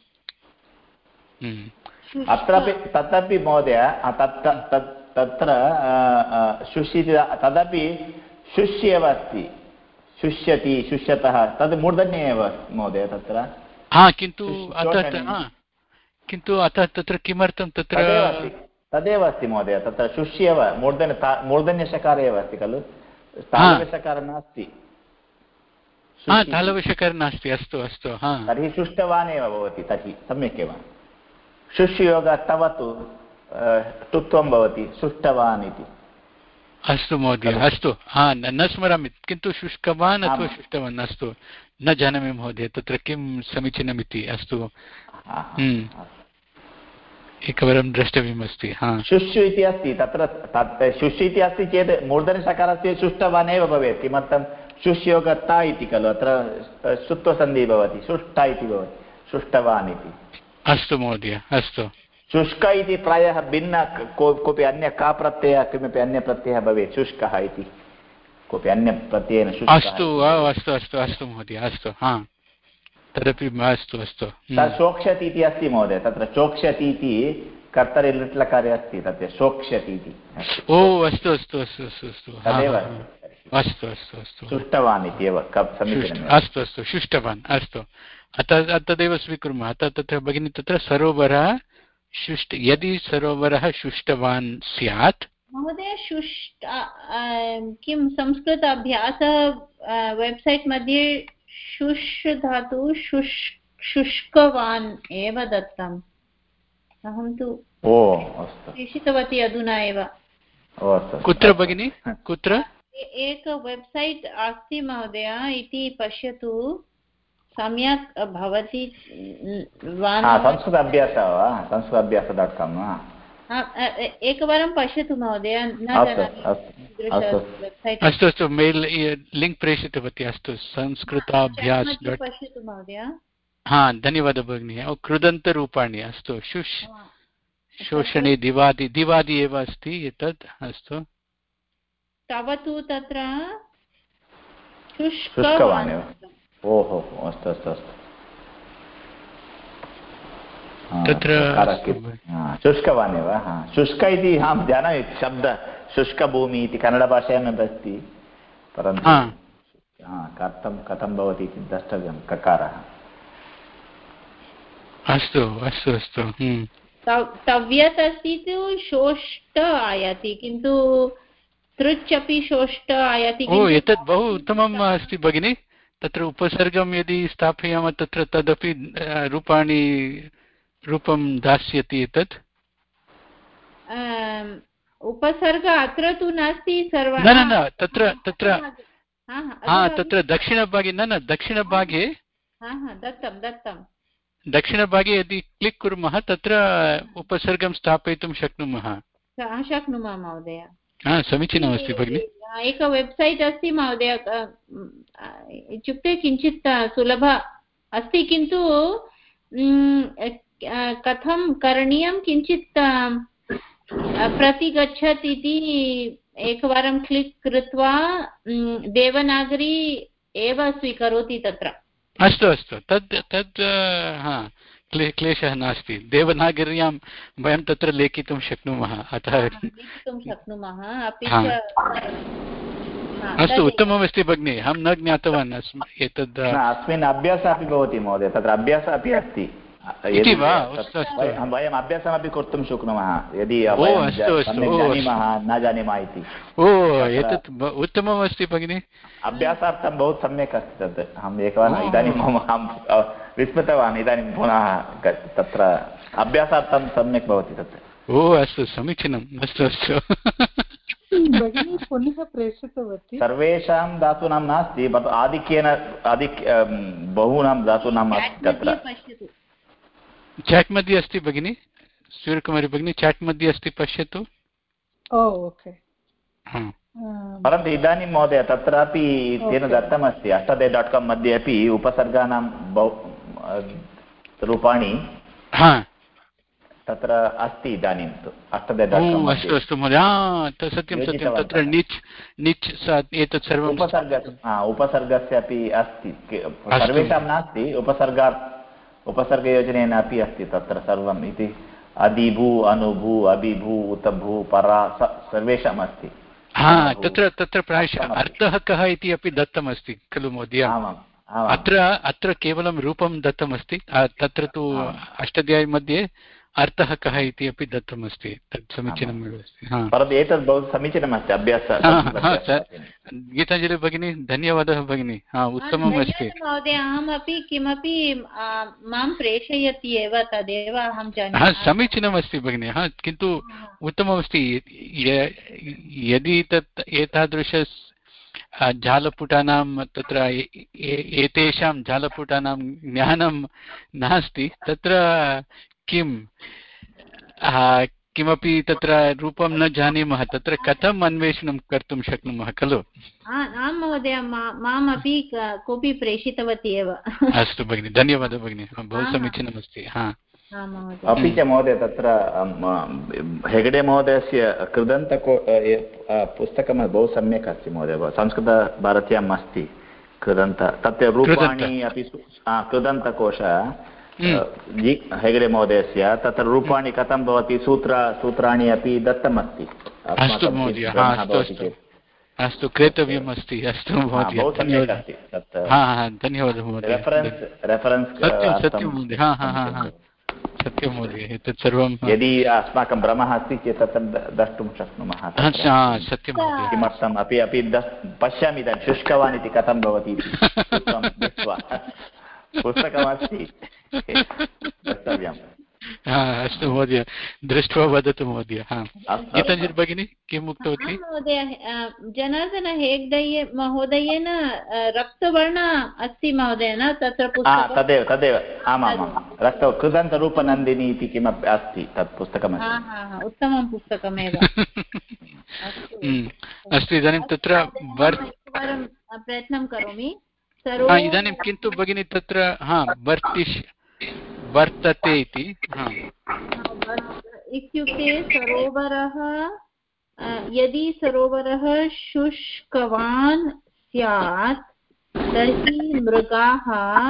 अत्रापि तदपि महोदय तत्र शुष् इति तदपि शुष् एव अस्ति शुष्यति शुष्यतः तद् मूर्धन्ये एव महोदय तत्र। हा किन्तु अतः किन्तु अतः तत्र किमर्थं तत्र तदेव अस्ति महोदय तत्र शुष् एव मूर्धन्य मूर्धन्यशकार एव अस्ति खलु तालव्यशकारः नास्ति। हा तालव्यशकारः नास्ति अस्तु अस्तु हा तर्हि शुष्टवान् एव भवति तर्हि सम्यक् एव शुष्योग तवतु टुत्वं भवति शुष्टवान् इति। अस्तु महोदय अस्तु हा न स्मरामि किन्तु शुष्कवान् अथवा शुष्टवान् अस्तु न जानामि महोदय तत्र किं समीचीनमिति। अस्तु एकवारं द्रष्टव्यमस्ति। हा शुष् इति अस्ति तत्र शुष् इति अस्ति चेत् मूर्धन्यशकारस्य शुष्टवान् एव भवेत् किमर्थं शुष्योग त इति खलु अत्र शुत्वसन्धिः भवति शुष्ट इति भवति शुष्टवान् इति। अस्तु महोदय अस्तु शुष्क इति प्रायः भिन्न कोऽपि अन्य का प्रत्ययः किमपि अन्यप्रत्ययः भवेत् शुष्कः इति कोऽपि अन्यप्रत्ययेन अस्तु अस्तु अस्तु अस्तु महोदय अस्तु हा तदपि अस्तु अस्तु शोक्ष्यति इति अस्ति महोदय तत्र चोक्ष्यति इति कर्तरि लिट्लकारे अस्ति तत्र शोक्ष्यति इति। ओ अस्तु अस्तु अस्तु अस्तु अस्तु तदेव अस्तु अस्तु अस्तु शुष्टवान् इति एव समीचीनम् अस्तु अस्तु शुष्टवान् अस्तु अतः तदेव स्वीकुर्मः। अतः तत्र भगिनी तत्र सरोवरः शुष्ट यदि सरोवरः शुष्टवान् स्यात् महोदय शुष्ट किं संस्कृत अभ्यास वेब्सैट् मध्ये शुष् धातु शुष् शुष्कवान् एव दत्तम् अहं तु ओ अस्तु प्रेषितवती अधुना एव कुत्र भगिनि कुत्र एक वेब्सैट् अस्ति महोदय इति पश्यतु सम्यक् भवति संस्कृत अभ्यासः वा संस्कृत अभ्यास डाट् काम् वा एकवारं पश्यतु महोदय न जानामि अस्तु अस्तु मेल् लिङ्क् प्रेषितवती अस्तु संस्कृताभ्यास पश्यतु महोदय हा धन्यवादः भगिनि कृदन्तरूपाणि अस्तु शुष् शोषणे दिवादि दिवादि एव अस्ति एतत् अस्तु तव तु तत्र शुष्कवान् ओहो अस्तु अस्तु अस्तु तत्र शुष्कवान् एव शुष्क इति अहं जानामि शब्द शुष्कभूमि इति कन्नडभाषायाम् अस्ति परन्तु कथं कथं भवति इति द्रष्टव्यं ककारः अस्तु अस्तु अस्तु तव्यत् अस्ति तु शोष्ट आयाति किन्तु तृच् अपि शोष्ट आयाति ओ एतत् बहु उत्तमम् अस्ति भगिनि तत्र उपसर्गं यदि स्थापयामः तत्र तदपि रूपाणि रूपं दास्यति एतत् उपसर्ग अत्र तु नास्ति सर्व न न न तत्र तत्र हा तत्र दक्षिणभागे न न दक्षिणभागे दत्तं दत्तं दक्षिणभागे यदि क्लिक् कुर्मः तत्र उपसर्गं स्थापयितुं शक्नुमः शक्नुमः महोदय हा समीचीनमस्ति भगिनि एक वेब्सैट् अस्ति महोदय इत्युक्ते किञ्चित् सुलभ अस्ति किन्तु कथं करणीयं किञ्चित् प्रतिगच्छत् इति एकवारं क्लिक् कृत्वा देवनागरी एव स्वीकरोति तत्र अस्तु अस्तु तद् तद् हा क्लेशः नास्ति देवनागर्यां वयं तत्र लेखितुं शक्नुमः अतः लेखितुं शक्नुमः अपि च अस्तु उत्तममस्ति भगिनि अहं न ज्ञातवान् एतद् अस्मिन् अभ्यासः अपि भवति महोदय तत्र अभ्यासः अपि अस्ति इति वा वयम् अभ्यासमपि कर्तुं शक्नुमः यदि जानीमः न जानीमः इति ओ एतत् उत्तममस्ति भगिनि अभ्यासार्थं बहु सम्यक् अस्ति तत् अहम् एकवारम् इदानीम् अहं विस्मृतवान् इदानीं पुनः तत्र अभ्यासार्थं सम्यक् भवति तत् ओ अस्तु समीचीनम् अस्तु अस्तु पुनः प्रेषितवती सर्वेषां धातूनां नास्ति आधिक्येन आधिक् बहूनां धातूनाम् अस्ति तत्र चाट् मध्ये अस्ति भगिनि सूर्यकुमारी भगिनी चाट् मध्ये अस्ति पश्यतु ओके परन्तु इदानीं महोदय तत्रापि तेन दत्तमस्ति अष्टदे डाट् काम् मध्ये अपि उपसर्गाणां बहु रूपाणि तत्र अस्ति इदानीं तु अष्टदे डाट् काम् अस्तु अस्तु महोदय सत्यं सत्यं तत्र निच् निच् एतत् सर्वम् उपसर्ग उपसर्गस्य अपि अस्ति सर्वेषां नास्ति उपसर्गात् उपसर्गयोजनेन अपि अस्ति तत्र सर्वम् इति अधिभू अनुभू अभिभू उतभू परा सर्वेषाम् अस्ति हा तत्र तत्र प्रायशः अर्थः कः इति अपि दत्तमस्ति खलु महोदय अत्र अत्र केवलं रूपं दत्तमस्ति तत्र तु अष्टाध्यायी मध्ये अर्थः कः इति अपि दत्तमस्ति तत् समीचीनमेव अस्ति परन्तु एतत् बहु समीचीनमस्ति अभ्यासः गीताञ्जलि भगिनी धन्यवादः भगिनी हा उत्तमम् अस्ति महोदय अहमपि किमपि मां प्रेषयति एव तदेव अहं जानामि समीचीनमस्ति भगिनी हा किन्तु उत्तममस्ति यदि तत् एतादृश जालपुटानां तत्र एतेषां जालपुटानां ज्ञानं नास्ति तत्र किं किमपि तत्र रूपं न जानीमः तत्र कथम् अन्वेषणं कर्तुं शक्नुमः खलु आं महोदय मामपि कोऽपि प्रेषितवती एव अस्तु भगिनि धन्यवादः भगिनि बहु समीचीनमस्ति हा अपि च महोदय तत्र हेगडे महोदयस्य कृदन्तको पुस्तकं बहु सम्यक् अस्ति महोदय संस्कृतभारत्याम् अस्ति कृदन्त तत्र रूपाणि अपि कृदन्तकोश हेगडे महोदयस्य तत्र रूपाणि कथं भवति सूत्र सूत्राणि अपि दत्तमस्ति अस्तु महोदय अस्तु क्रेतव्यम् अस्ति अस्तु महोदय धन्यवादः धन्यवादः महोदय रेफरेन्स् रेफरेन्स् सत्यं सत्यं महोदय हा हा हा सत्यं महोदय एतत् सर्वं यदि अस्माकं भ्रमः अस्ति चेत् तत्र द्रष्टुं शक्नुमः सत्यं महोदय किमर्थम् अपि अपि पश्यामि इदानीं शुष्कवान् इति कथं भवति इति दृष्ट्वा पुस्तकमस्ति द्रष्टव्यम् अस्तु महोदय दृष्ट्वा वदतु महोदय गीताञ्जलि भगिनी किम् उक्तवती महोदय जनार्दन हेग्डे महोदयेन रक्तवर्ण अस्ति महोदय न तत्र पुस्तकं तदेव तदेव आमामां रक्त कृदन्तरूपनन्दिनी इति किमपि अस्ति तत् पुस्तकमस्ति उत्तमं पुस्तकमेव अस्तु इदानीं तत्र एकवारं प्रयत्नं करोमि इदानीं किन्तु भगिनी तत्र हा वर्तिष् वर्तते इति इत्युक्ते सरोवरः यदि सरोवरः शुष्कवान् स्यात् तर्हि मृगाः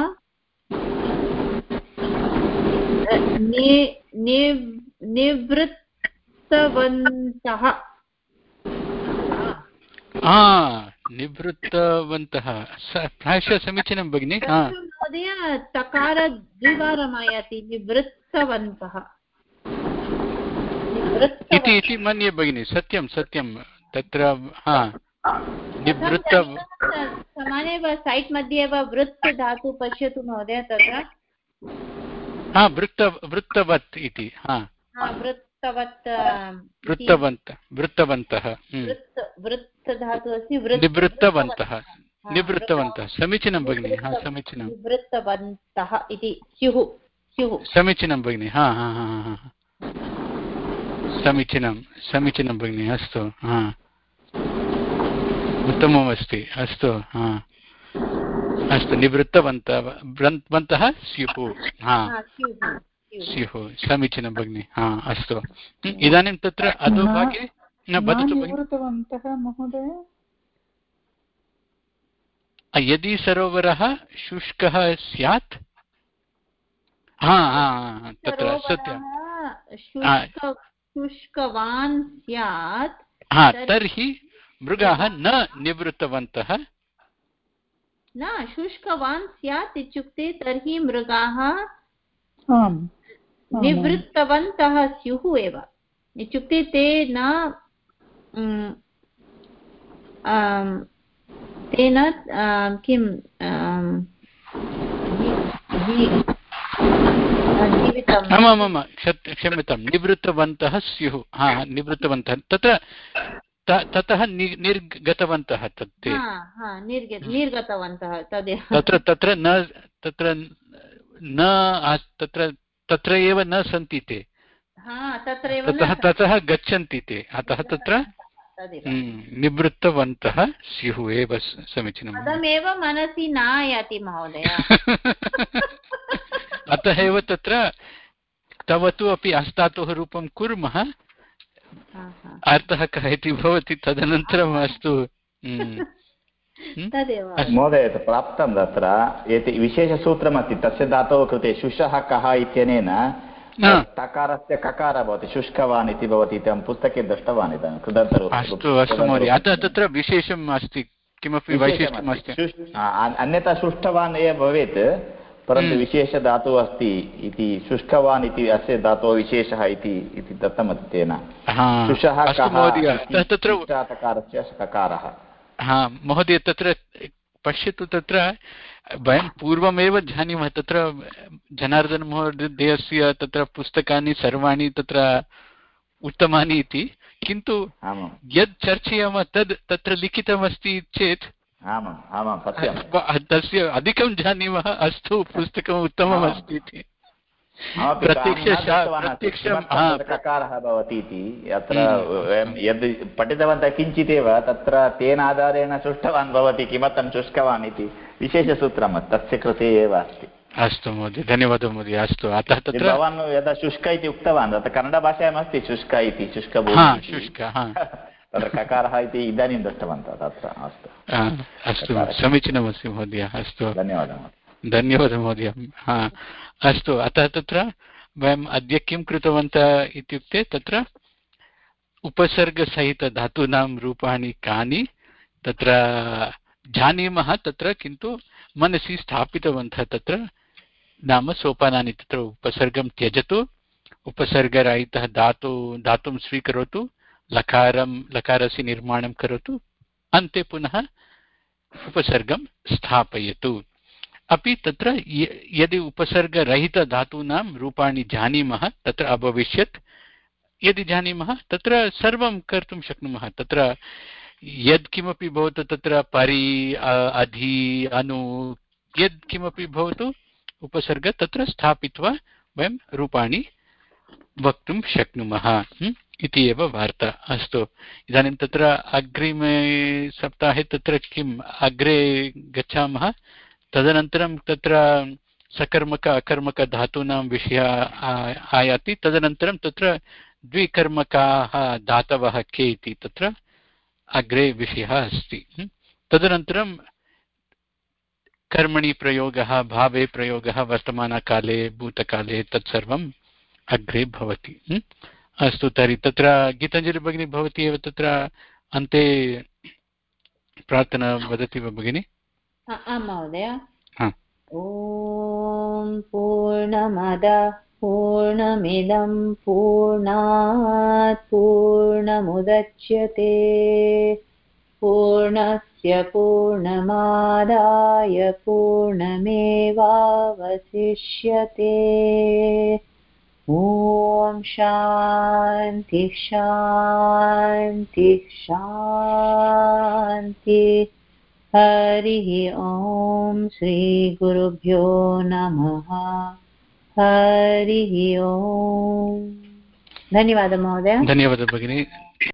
निवृत्तवन्तः निवृत्तवन्तः प्रायशः समीचीनं भगिनि महोदय तकार द्विवारम् आयाति निवृत्तवन्तः इति इति मन्ये भगिनि सत्यं सत्यं तत्र हा निवृत्त समानेव सैट् मध्ये एव वृत्त धातु पश्यतु महोदय तत्र हा वृत्त वृत्तवत् इति हा वृत्तवत् वृत्तवन्त वृत्तवन्तः वृत्त धातु अस्ति निवृत्तवन्तः निवृत्तवन्तः समीचीनं भगिनि हा समीचीनं निवृत्तवन्तः इति स्युः स्युः समीचीनं भगिनि हा हा हा हा समीचीनं समीचीनं भगिनि अस्तु हा उत्तममस्ति अस्तु हा अस्तु निवृत्तवन्तः वन्तः स्युः हा स्युः समीचीनं भगिनि हा अस्तु इदानीं तत्र अधोभागे न वदतु निवृत्तवन्तः महोदय यदि सरोवरः शुष्कः स्यात् हा हा तत्र सत्यं शुष्कवान् स्यात् हा तर्हि मृगाः न निवृत्तवन्तः न शुष्कवान् स्यात् इत्युक्ते तर्हि मृगाः निवृत्तवन्तः स्युः एव इत्युक्ते ते न तेन किं आमामां क्षम्यतां निवृत्तवन्तः स्युः हा निवृत्तवन्तः तत्र ततः निर्गतवन्तः तत् निर्गतवन्तः तदेव तत्र तत्र न तत्र न तत्र तत्र एव न सन्ति ते ततः ततः गच्छन्ति ते अतः तत्र निवृत्तवन्तः स्युः एव समीचीनम् पदमेव मनसि न आयाति महोदय अतः एव तत्र तव तु अपि अस्तातोः रूपं कुर्मः अर्थः कः इति भवति तदनन्तरम् अस्तु महोदय प्राप्तं तत्र एते विशेषसूत्रमस्ति तस्य धातोः कृते शुषः कः इत्यनेन तकारस्य ककारः भवति शुष्कवान् इति भवति इति अहं पुस्तके दृष्टवान् इदानीं कृदन्तरूपम् अस्तु अस्तु महोदय अतः तत्र विशेषम् अस्ति किमपि वैशिष्ट्यम् अस्ति अन्यथा शुष्टवान् एव भवेत् परन्तु विशेषधातुः अस्ति इति शुष्कवान् इति अस्य धातोः विशेषः इति दत्तमस्ति तेन शुषः तकारस्य ककारः हा महोदय तत्र पश्यतु तत्र वयं पूर्वमेव जानीमः तत्र जनार्दनमहोदयस्य तत्र पुस्तकानि सर्वाणि तत्र उत्तमानि इति किन्तु यद् चर्चयामः तद् तत्र लिखितमस्ति चेत् आमाम् आमां सत्यं तस्य अधिकं जानीमः अस्तु पुस्तकम् उत्तमम् अस्ति इति ककारः भवति इति अत्र वयं यद् पठितवन्तः किञ्चिदेव तत्र तेन आधारेण शुष्कवान् भवति किमर्थं शुष्कवान् इति विशेषसूत्रं तस्य कृते एव अस्ति अस्तु महोदय धन्यवादः महोदय अस्तु अतः तत्र भवान् यदा शुष्क इति उक्तवान् तत्र कन्नडभाषायाम् अस्ति शुष्क इति शुष्कभूमि शुष्क तत्र ककारः इति इदानीं दृष्टवन्तः तत्र अस्तु अस्तु समीचीनमस्ति महोदय अस्तु धन्यवादः धन्यवादः महोदय हा अस्तु अतः तत्र वयम् अद्य किं कृतवन्तः इत्युक्ते तत्र उपसर्गसहितधातूनां रूपाणि कानि तत्र जानीमः तत्र किन्तु मनसि स्थापितवन्तः तत्र नाम सोपानानि तत्र उपसर्गं त्यजतु, उपसर्गरहितः धातु धातुं स्वीकरोतु, लकारं लकारस्य निर्माणं करोतु, अन्ते पुनः उपसर्गं स्थापयतु। अपि तत्र यदि उपसर्गरहितधातूनां रूपाणि जानीमः तत्र अभविष्यत्, यदि जानीमः तत्र सर्वं कर्तुं शक्नुमः। तत्र यत्किमपि भवतु, तत्र परि अधि अनु यत्किमपि भवतु उपसर्ग तत्र स्थापित्वा वयं रूपाणि वक्तुं शक्नुमः इति एव वार्ता। अस्तु, इदानीं तत्र अग्रिमे सप्ताहे तत्र किम् अग्रे गच्छामः। तदनन्तरं तत्र सकर्मक अकर्मकधातूनां विषयः आयाति। तदनन्तरं तत्र द्विकर्मकाः धातवः के इति तत्र अग्रे विषयः अस्ति। तदनन्तरं कर्मणि प्रयोगः, भावे प्रयोगः, वर्तमानकाले भूतकाले तत्सर्वम् अग्रे भवति। अस्तु, तर्हि तत्र गीताञ्जलि भगिनी भवती एव तत्र अन्ते प्रार्थना वदति वा भगिनि? आं महोदय। ॐ पूर्णमदः पूर्णमिदं पूर्णात् पूर्णमुदच्यते पूर्णस्य पूर्णमादाय पूर्णमेवावशिष्यते। ॐ शान्ति शान्ति शान्ति। हरिः ॐ श्रीगुरुभ्यो नमः। हरिः ॐ। धन्यवादः महोदय। धन्यवादः भगिनी।